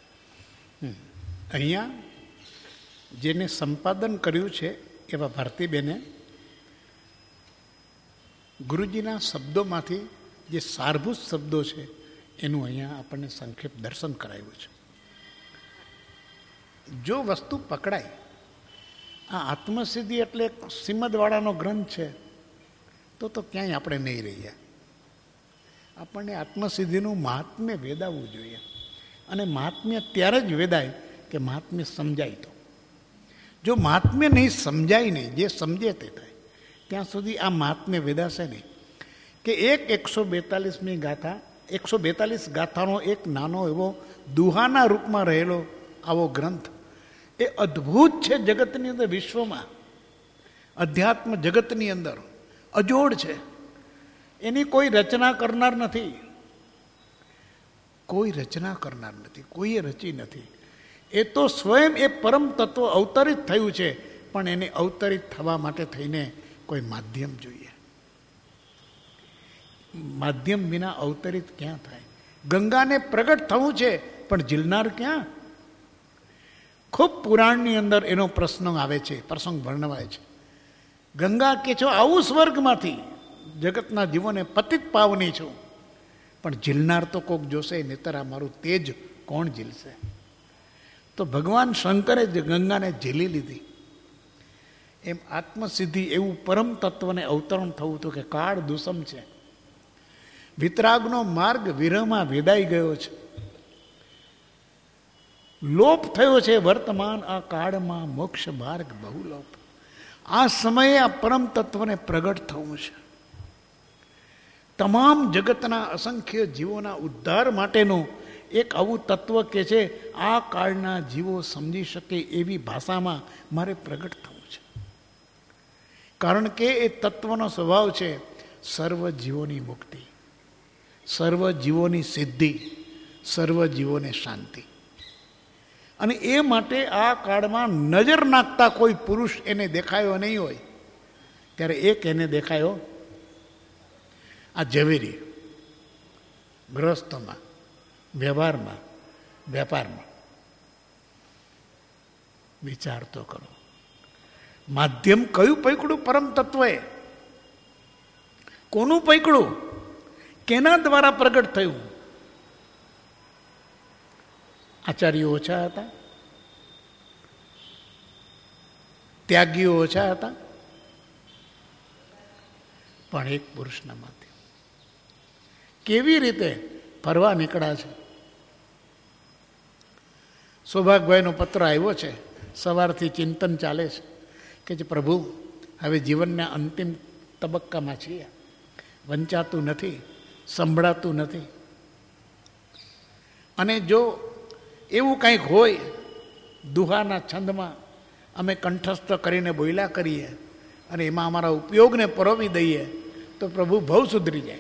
અહીંયા જેને સંપાદન કર્યું છે એવા ભારતીબેને ગુરુજીના શબ્દોમાંથી જે સારભૂત શબ્દો છે એનું અહીંયા આપણને સંક્ષેપ દર્શન કરાવ્યું છે. જો વસ્તુ પકડાય, આ આત્મસિદ્ધિ એટલે શ્રીમદવાળાનો ગ્રંથ છે, તો તો ક્યાંય આપણે નહીં રહીએ. આપણને આત્મસિદ્ધિનું મહાત્મ્ય વેદાવવું જોઈએ. અને મહાત્મ્ય ત્યારે જ વેદાય કે મહાત્મ્ય સમજાય તો. જો મહાત્મ્ય નહીં સમજાય નહીં, જે સમજે તે થાય, ત્યાં સુધી આ મહાત્મ્ય વેદાશે નહીં. કે એક એકસો બેતાલીસમી ગાથા, એકસો બેતાલીસ ગાથાનો એક નાનો એવો દુહાના રૂપમાં રહેલો આવો ગ્રંથ એ અદ્ભુત છે. જગતની અંદર, વિશ્વમાં, અધ્યાત્મ જગતની અંદર અજોડ છે. એની કોઈ રચના કરનાર નથી, કોઈ રચના કરનાર નથી, કોઈએ રચી નથી. એ તો સ્વયં એ પરમ તત્વ અવતરિત થયું છે, પણ એને અવતરિત થવા માટે થઈને કોઈ માધ્યમ જોઈએ. માધ્યમ વિના અવતરિત ક્યાં થાય? ગંગાને પ્રગટ થવું છે, પણ ઝીલનાર ક્યાં? ખૂબ પુરાણની અંદર એનો પ્રશ્ન આવે છે, પ્રસંગ વર્ણવાય છે. ગંગા કે છો આવું સ્વર્ગમાંથી જગતના જીવોને પતિત પાવની છું, પણ ઝીલનાર તો કોક જોશે, નહીતર આ મારું તેજ કોણ ઝીલશે? તો ભગવાન શંકરે જ ગંગાને ઝીલી લીધી. એમ આત્મસિદ્ધિ એવું પરમ તત્વને અવતરણ થવું હતું કે કાળ દુષમ છે, વિતરાગનો માર્ગ વિરહમાં વેદાઈ ગયો છે, લોપ થયો છે વર્તમાન આ કાળમાં મોક્ષ માર્ગ બહુ લોપ. આ સમયે આ પરમ તત્વને પ્રગટ થવું છે. તમામ જગતના અસંખ્ય જીવોના ઉદ્ધાર માટેનું એક આવું તત્વ કે છે આ કાળના જીવો સમજી શકે એવી ભાષામાં મારે પ્રગટ થવું છે. કારણ કે એ તત્વનો સ્વભાવ છે સર્વ જીવોની મુક્તિ, સર્વ જીવોની સિદ્ધિ, સર્વ જીવોને શાંતિ. અને એ માટે આ કાળમાં નજર નાખતા કોઈ પુરુષ એને દેખાયો નહીં હોય, ત્યારે એક એને દેખાયો આ ઝવેરી, ગૃહસ્થમાં, વ્યવહારમાં, વેપારમાં. વિચાર તો કરો, માધ્યમ કયું પૈકડું પરમ તત્વએ? કોનું પૈકડું? કેના દ્વારા પ્રગટ થયું? આચાર્યો ઓછા હતા, ત્યાગીઓ ઓછા હતા, પણ એક પુરુષના માધ્યમ. કેવી રીતે ફરવા નીકળ્યા છે. સૌભાગભાઈનો પત્ર આવ્યો છે, સવારથી ચિંતન ચાલે છે કે જે પ્રભુ હવે જીવનના અંતિમ તબક્કામાં છીએ, વંચાતું નથી, સંભળાતું નથી, અને જો એવું કંઈક હોય દુહાના છંદમાં અમે કંઠસ્થ કરીને બોલ્યા કરીએ અને એમાં અમારા ઉપયોગને પરોવી દઈએ તો પ્રભુ ભવ સુધરી જાય.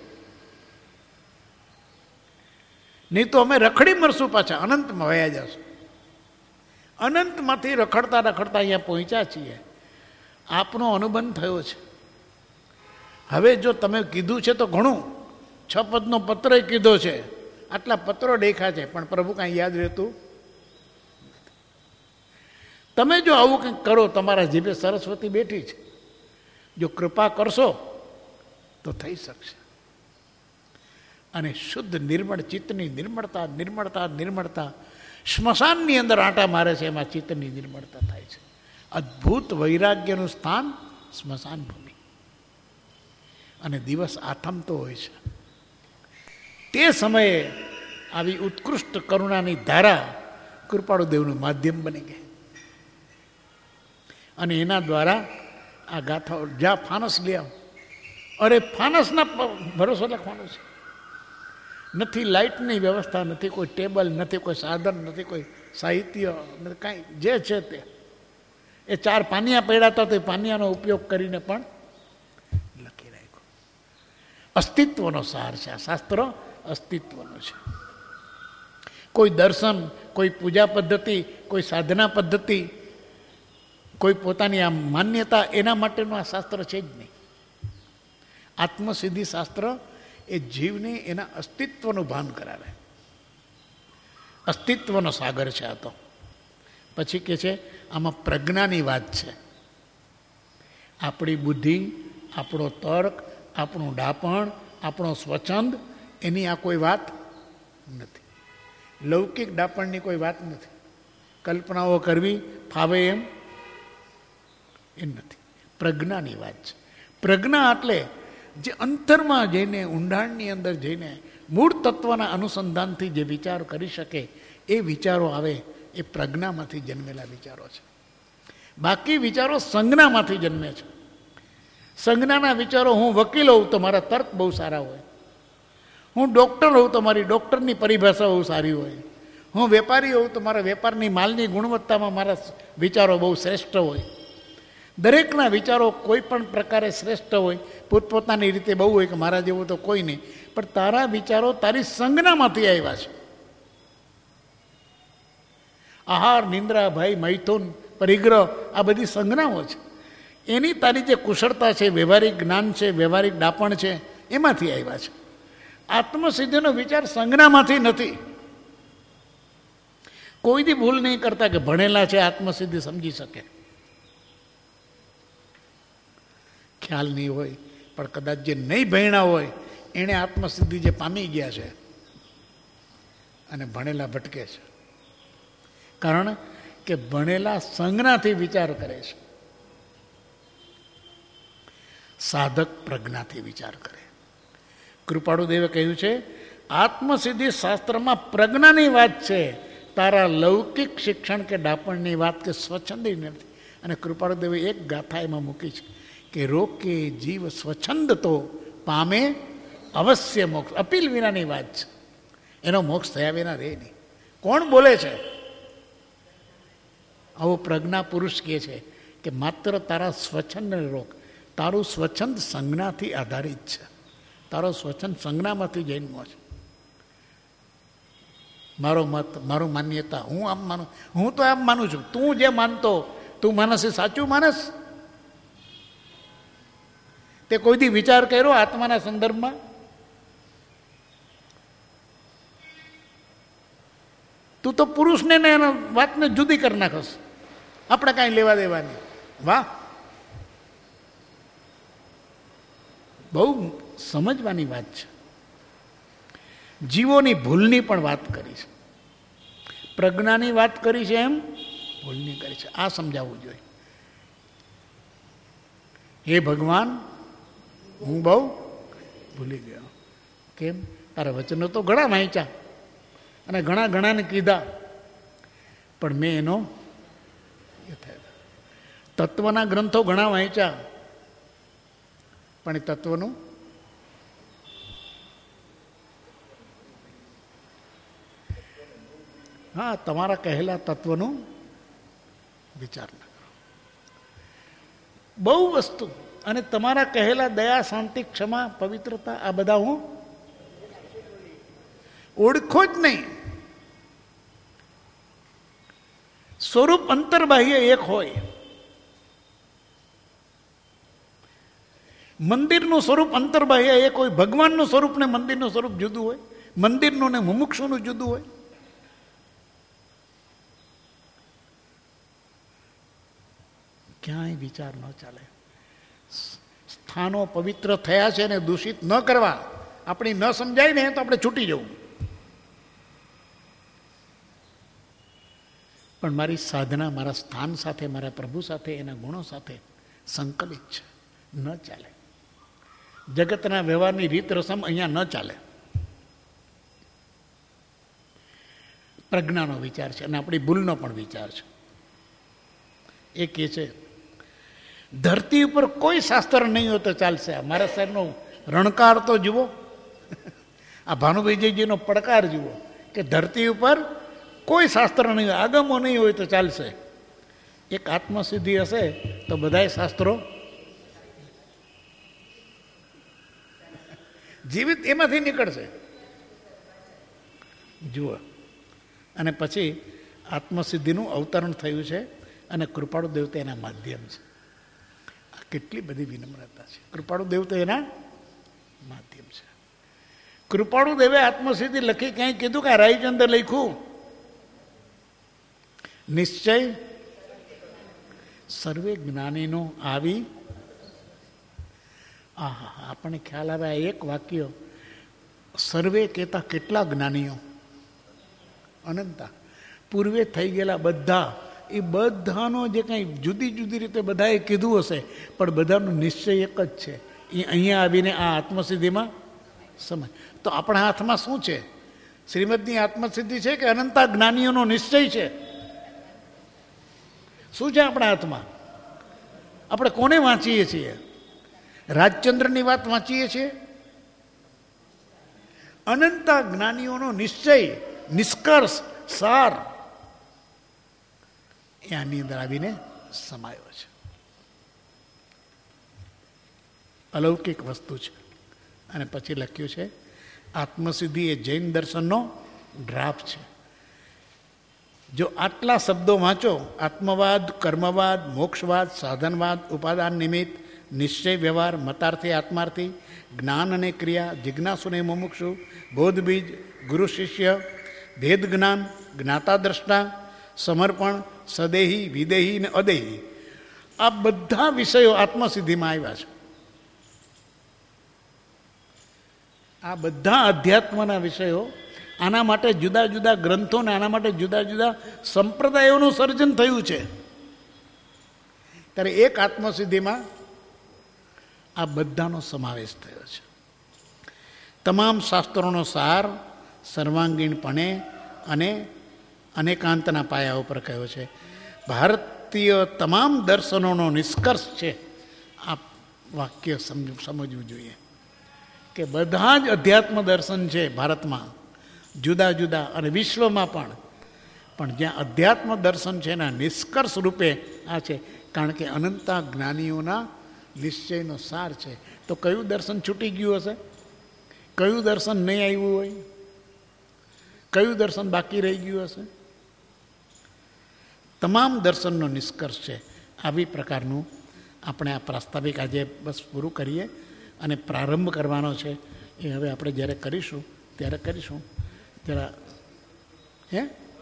નહીં તો અમે રખડી મરશું, પાછા અનંતમાં વયા જશું. અનંતમાંથી રખડતા રખડતા અહીંયા પહોંચ્યા છીએ. આપનો અનુબંધ થયો છે. હવે જો તમે કીધું છે તો ઘણું, છ પદનો પત્ર કીધો છે, આટલા પત્રો દેખા છે, પણ પ્રભુ કાંઈ યાદ રહેતું. તમે જો આવું કંઈક કરો, તમારા જીભે સરસ્વતી બેઠી છે, જો કૃપા કરશો તો થઈ શકશે. અને શુદ્ધ નિર્મળ ચિત્તની નિર્મળતા નિર્મળતા નિર્મળતા સ્મશાનની અંદર આંટા મારે છે, એમાં ચિત્તની નિર્મળતા થાય છે. અદ્ભુત વૈરાગ્યનું સ્થાન સ્મશાન ભૂમિ. અને દિવસ આથમતો હોય છે. તે સમયે આવી ઉત્કૃષ્ટ કરુણાની ધારા કૃપાળુદેવનું માધ્યમ બની ગઈ. અને એના દ્વારા આ ગાથાઓ, જ્યાં ફાનસ લઈ આવો, અરે ફાનસના ભરોસો લખવાનું છે. નથી લાઇટની વ્યવસ્થા, નથી કોઈ ટેબલ, નથી કોઈ સાધન, નથી કોઈ સાહિત્ય, નથી કાંઈ. જે છે તે એ ચાર પાનિયા પડ્યા હતા, તો એ પાનિયાનો ઉપયોગ કરીને પણ લખી રાખ્યો. અસ્તિત્વનો સાર છે આ શાસ્ત્ર, અસ્તિત્વનો છે. કોઈ દર્શન, કોઈ પૂજા પદ્ધતિ, કોઈ સાધના પદ્ધતિ, કોઈ પોતાની આ માન્યતા, એના માટેનું આ શાસ્ત્ર છે જ નહીં. આત્મસિદ્ધિ શાસ્ત્ર એ જીવને એના અસ્તિત્વનું ભાન કરાવે. અસ્તિત્વનો સાગર છે આ તો. પછી કે છે આમાં પ્રજ્ઞાની વાત છે. આપણી બુદ્ધિ, આપણો તર્ક, આપણું ડાપણ, આપણો સ્વચ્છંદ, એની આ કોઈ વાત નથી. લૌકિક ડાપણની કોઈ વાત નથી. કલ્પનાઓ કરવી ફાવે એમ એ નથી. પ્રજ્ઞાની વાત છે. પ્રજ્ઞા એટલે જે અંતરમાં જઈને, ઊંડાણની અંદર જઈને, મૂળ તત્વના અનુસંધાનથી જે વિચાર કરી શકે, એ વિચારો આવે, એ પ્રજ્ઞામાંથી જન્મેલા વિચારો છે. બાકી વિચારો સંજ્ઞામાંથી જન્મે છે. સંજ્ઞાના વિચારો, હું વકીલ હોઉં તો મારા તર્ક બહુ સારા હોય, હું ડૉક્ટર હોઉં તો મારી ડૉક્ટરની પરિભાષા બહુ સારી હોય, હું વેપારી હોઉં તો મારા વેપારની માલની ગુણવત્તામાં મારા વિચારો બહુ શ્રેષ્ઠ હોય. દરેકના વિચારો કોઈ પણ પ્રકારે શ્રેષ્ઠ હોય, પોતપોતાની રીતે બહુ હોય, કે મારા જેવું તો કોઈ નહીં. પણ તારા વિચારો તારી સંજ્ઞામાંથી આવ્યા છે. આહાર, નિંદ્રા, ભય, મૈથુન, પરિગ્રહ, આ બધી સંજ્ઞાઓ છે. એની તારી જે કુશળતા છે, વ્યવહારિક જ્ઞાન છે, વ્યવહારિક ડાપણ છે, એમાંથી આવ્યા છે. આત્મસિદ્ધિનો વિચાર સંજ્ઞામાંથી નથી. કોઈ દી ભૂલ નહીં કરતા કે ભણેલા છે આત્મસિદ્ધિ સમજી શકે. ખ્યાલ નહીં હોય, પણ કદાચ જે નહીં ભણ્યા હોય એણે આત્મસિદ્ધિ જે પામી ગયા છે, અને ભણેલા ભટકે છે. કારણ કે ભણેલા સંજ્ઞાથી વિચાર કરે છે, સાધક પ્રજ્ઞાથી વિચાર કરે. કૃપાળુદેવે કહ્યું છે આત્મસિદ્ધિ શાસ્ત્રમાં પ્રજ્ઞાની વાત છે, તારા લૌકિક શિક્ષણ કે ડાપણની વાત કે સ્વચ્છંદી નથી. અને કૃપાળુદેવે એક ગાથા એમાં મૂકી છે કે રોકે જીવ સ્વચ્છંદ તો પામે અવશ્ય મોક્ષ. અપીલ વિનાની વાત છે, એનો મોક્ષ થયા વિના રહે નહીં. કોણ બોલે છે? આવો પ્રજ્ઞા પુરુષ કહે છે કે માત્ર તારા સ્વચ્છંદને રોક. તારું સ્વચ્છંદ સંજ્ઞાથી આધારિત છે, તારો સ્વચ્છંદ સંજ્ઞામાંથી જન્મો છે. મારો મત, મારું માન્યતા, હું આમ માનું, હું તો આમ માનું છું. તું જે માનતો, તું માનસ એ સાચું માનસ? તે કોઈ દી વિચાર કર્યો આત્માના સંદર્ભમાં? તું તો પુરુષને ને એના વાતને જુદી કરી નાખસ, આપણે કાંઈ લેવા દેવાની. વાહ, બહુ સમજવાની વાત છે. જીવોની ભૂલની પણ વાત કરી છે, પ્રજ્ઞાની વાત કરી છે, એમ ભૂલની કરી છે. આ સમજાવવું જોઈએ. હે ભગવાન, હું બહુ ભૂલી ગયો. કેમ? તારા વચનો તો ઘણા વાંચ્યા અને ઘણા ઘણાને કીધા, પણ મેં એનો એ થયો. તત્વના ગ્રંથો ઘણા વાંચ્યા, પણ એ તત્વનું હા તમારા કહેલા તત્વનું વિચાર ન કરો. બહુ વસ્તુ, અને તમારા કહેલા દયા, શાંતિ, ક્ષમા, પવિત્રતા, આ બધા હું ઓળખો જ નહીં. સ્વરૂપ અંતર્બાહ્ય એક હોય. મંદિરનું સ્વરૂપ અંતર્બાહ્ય એક હોય. ભગવાનનું સ્વરૂપ ને મંદિરનું સ્વરૂપ જુદું હોય. મંદિરનું ને મુમુક્ષુનું જુદું હોય. ક્યાંય વિચાર ન ચાલે. સ્થાનો પવિત્ર થયા છે ને દૂષિત ન કરવા. આપણી ન સમજાય ને તો આપણે છૂટી જવું. પણ મારી સાધના મારા સ્થાન સાથે, મારા પ્રભુ સાથે, એના ગુણો સાથે સંકલિત છે. ન ચાલે. જગતના વ્યવહારની રીત રસમ અહીંયા ન ચાલે. પ્રજ્ઞાનો વિચાર છે અને આપણી ભૂલનો પણ વિચાર છે. એ કહે છે ધરતી ઉપર કોઈ શાસ્ત્ર નહીં હોય તો ચાલશે. મારા સાહેબનો રણકાર તો જુઓ, આ ભાનુભાઈજીનો પડકાર જુઓ કે ધરતી ઉપર કોઈ શાસ્ત્ર નહીં હોય, આગમો નહીં હોય તો ચાલશે. એક આત્મસિદ્ધિ હશે તો બધાય શાસ્ત્રો જીવિત એમાંથી નીકળશે. જુઓ, અને પછી આત્મસિદ્ધિનું અવતરણ થયું છે અને કૃપાળુ દેવતા એના માધ્યમ છે. આ કેટલી બધી વિનમ્રતા છે. કૃપાળુ દેવતા એના માધ્યમ છે. કૃપાળુ દેવે આત્મસિદ્ધિ લખી ક્યાંય કીધું કે રાયચંદ્ર લખ્યું નિશ્ચય સર્વે જ્ઞાનીનો આવી. આહા, આપણને ખ્યાલ આવે આ એક વાક્ય સર્વે કહેતા કેટલા જ્ઞાનીઓ અનંતા પૂર્વે થઈ ગયેલા બધા, એ બધાનો જે કંઈ જુદી જુદી રીતે બધાએ કીધું હશે પણ બધાનો નિશ્ચય એક જ છે. એ અહીંયા આવીને આ આત્મસિદ્ધિમાં સમય. તો આપણા હાથમાં શું છે? શ્રીમદની આત્મસિદ્ધિ છે કે અનંતા જ્ઞાનીઓનો નિશ્ચય છે? શું છે આપણા હાથમાં? આપણે કોને વાંચીએ છીએ? રાજચંદ્રની વાત વાંચીએ છીએ? અનંતા જ્ઞાનીઓનો નિશ્ચય, નિષ્કર્ષ, સાર એ આની અંદર આવીને સમાયો છે. અલૌકિક વસ્તુ છે. અને પછી લખ્યું છે આત્મસિદ્ધિ એ જૈન દર્શનનો ડ્રાફ્ટ છે. જો આટલા શબ્દો વાંચો, આત્મવાદ, કર્મવાદ, મોક્ષવાદ, સાધનવાદ, ઉપાદાન નિમિત્ત, નિશ્ચય વ્યવહાર, મતાર્થી આત્માર્થી, જ્ઞાન અને ક્રિયા, જિજ્ઞાસુ ને મુમુક્ષુ, બોધબીજ, ગુરુ શિષ્ય, ભેદ જ્ઞાન, જ્ઞાતા દ્રષ્ટા, સમર્પણ, સદેહી, વિદેહી ને અદેહી, આ બધા વિષયો આત્મસિદ્ધિમાં આવ્યા છે. આ બધા અધ્યાત્મના વિષયો, આના માટે જુદા જુદા ગ્રંથો ને આના માટે જુદા જુદા સંપ્રદાયોનું સર્જન થયું છે. ત્યારે એક આત્મસિદ્ધિમાં આ બધાનો સમાવેશ થયો છે. તમામ શાસ્ત્રોનો સાર સર્વાંગીણપણે અને અનેકાંતના પાયા ઉપર કયો છે. ભારતીય તમામ દર્શનોનો નિષ્કર્ષ છે. આ વાક્ય સમજવું જોઈએ કે બધા જ અધ્યાત્મ દર્શન છે ભારતમાં, જુદા જુદા અને વિશ્વમાં પણ. પણ જ્યાં અધ્યાત્મ દર્શન છે એના નિષ્કર્ષ રૂપે આ છે. કારણ કે અનંતા જ્ઞાનીઓના નિશ્ચયનો સાર છે. તો કયું દર્શન છૂટી ગયું હશે? કયું દર્શન નહીં આવ્યું હોય? કયું દર્શન બાકી રહી ગયું હશે? તમામ દર્શનનો નિષ્કર્ષ છે. આવી પ્રકારનું આપણે આ પ્રાસ્તાવિક આજે બસ પૂરું કરીએ અને પ્રારંભ કરવાનો છે. એ હવે આપણે જ્યારે કરીશું ત્યારે કરીશું. જરા હે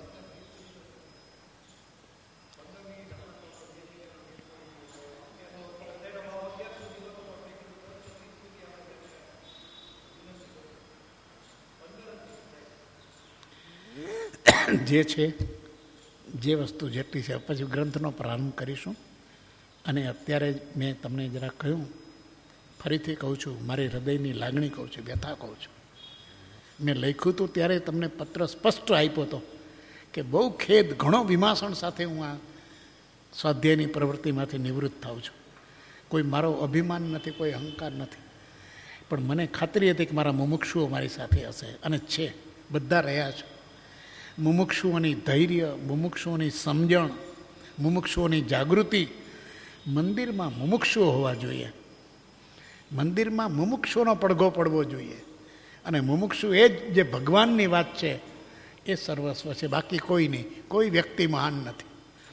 જે છે જે વસ્તુ જેટલી છે પછી ગ્રંથનો પ્રારંભ કરીશું. અને અત્યારે મેં તમને જરા કહ્યું, ફરીથી કહું છું, મારી હૃદયની લાગણી કહું છું, વ્યથા કહું છું. મેં લખ્યું હતું ત્યારે તમને પત્ર સ્પષ્ટ આપ્યો હતો કે બહુ ખેદ, ઘણો વિમાસણ સાથે હું આ સ્વાધ્યાયની પ્રવૃત્તિમાંથી નિવૃત્ત થાઉં છું. કોઈ મારો અભિમાન નથી, કોઈ અહંકાર નથી, પણ મને ખાતરી હતી કે મારા મુમુક્ષુઓ મારી સાથે હશે અને છે, બધા રહ્યા છે. મુમુક્ષુઓની ધૈર્ય, મુમુક્ષુઓની સમજણ, મુમુક્ષુઓની જાગૃતિ. મંદિરમાં મુમુક્ષુઓ હોવા જોઈએ. મંદિરમાં મુમુક્ષુઓનો પડઘો પડવો જોઈએ. અને મુમુક્ષુ એ જ જે ભગવાનની વાત છે એ સર્વસ્વ છે, બાકી કોઈ નહીં. કોઈ વ્યક્તિ મહાન નથી.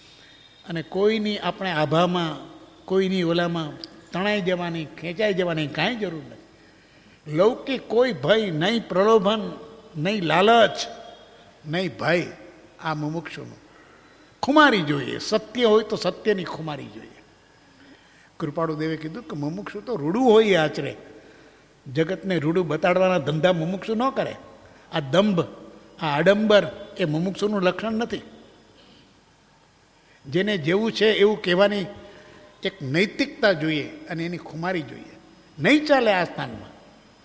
અને કોઈની આપણે આભામાં, કોઈની ઓલામાં તણાઈ જવાની, ખેંચાઈ જવાની કાંઈ જરૂર નથી. લૌકિક કોઈ ભય નહીં, પ્રલોભન નહીં, લાલચ નહીં, ભય આ મુમુક્ષુનું. ખુમારી જોઈએ, સત્ય હોય તો સત્યની ખુમારી જોઈએ. કૃપાળુ દેવે કીધું કે મુમુક્ષુ તો રૂડું હોય આચરે. જગતને રૂડું બતાડવાના ધંધા મુમુક્ષુ ન કરે. આ દંભ, આ આડંબર એ મુમુક્ષુનું લક્ષણ નથી. જેને જેવું છે એવું કહેવાની એક નૈતિકતા જોઈએ અને એની ખુમારી જોઈએ. નહીં ચાલે આ સ્થાનમાં.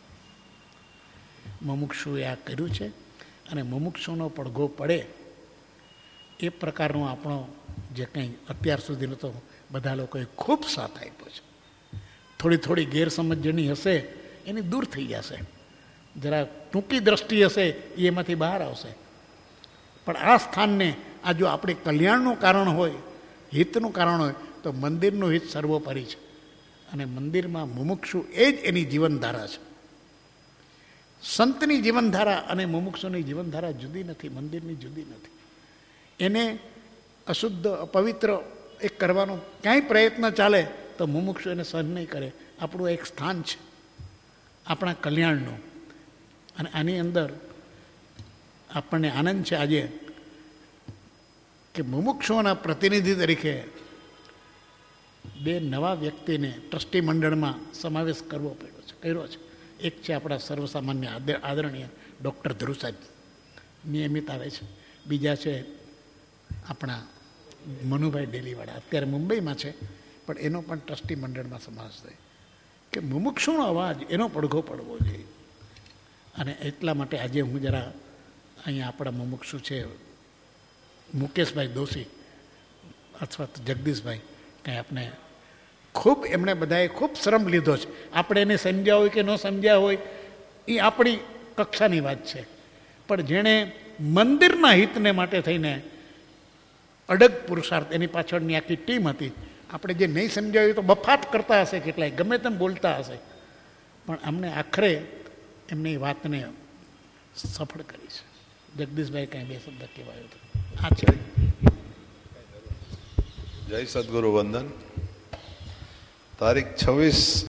મુમુક્ષુએ આ કર્યું છે અને મુમુક્ષુનો પડઘો પડે એ પ્રકારનો આપણો જે કંઈ અત્યાર સુધીનો તો બધા લોકોએ ખૂબ સાથ આપ્યો છે. થોડી થોડી ગેરસમજ જેની હશે એની દૂર થઈ જશે. જરા ટૂંકી દ્રષ્ટિ હશે એ એમાંથી બહાર આવશે. પણ આ સ્થાનને આ જો આપણે કલ્યાણનું કારણ હોય, હિતનું કારણ હોય, તો મંદિરનું હિત સર્વોપરી છે. અને મંદિરમાં મુમુક્ષુ એ જ એની જીવનધારા છે. સંતની જીવનધારા અને મુમુક્ષુની જીવનધારા જુદી નથી, મંદિરની જુદી નથી. એને અશુદ્ધ, અપવિત્ર એક કરવાનો ક્યાંય પ્રયત્ન ચાલે તો મુમુક્ષુ એને સહન નહીં કરે. આપણું એક સ્થાન છે આપણા કલ્યાણનું. અને આની અંદર આપણને આનંદ છે આજે કે મુમુક્ષુઓના પ્રતિનિધિ તરીકે બે નવા વ્યક્તિને ટ્રસ્ટી મંડળમાં સમાવેશ કરવો પડ્યો છે, કર્યો છે. એક છે આપણા સર્વસામાન્ય આદરણીય ડૉક્ટર ધ્રુવ સાહેબ, નિયમિત આવે છે. બીજા છે આપણા મનુભાઈ ડેલીવાળા, અત્યારે મુંબઈમાં છે, પણ એનો પણ ટ્રસ્ટી મંડળમાં સમાવેશ થાય કે મુમુક્ષુનો અવાજ એનો પડઘો પડવો જોઈએ. અને એટલા માટે આજે હું જરા અહીંયા આપણા મુમુક્ષુ છે મુકેશભાઈ દોશી અથવા તો જગદીશભાઈ, કંઈ આપણે ખૂબ એમણે બધાએ ખૂબ શ્રમ લીધો છે. આપણે એને સમજ્યા હોય કે ન સમજ્યા હોય એ આપણી કક્ષાની વાત છે, પણ જેણે મંદિરના હિતને માટે થઈને અડગ પુરુષાર્થ, એની પાછળની આખી ટીમ હતી. આપણે જે નહીં સમજાયું તો બફાટ કરતા હશે, કેટલાય ગમે તેમ બોલતા હશે, પણ અમને આખરે એમની વાતને સફળ કરી છે. જગદીશભાઈ કાંઈ બે શબ્દ કહેવાયો હતો. આ છે. જય સદગુરુ વંદન. તારીખ છવ્વીસ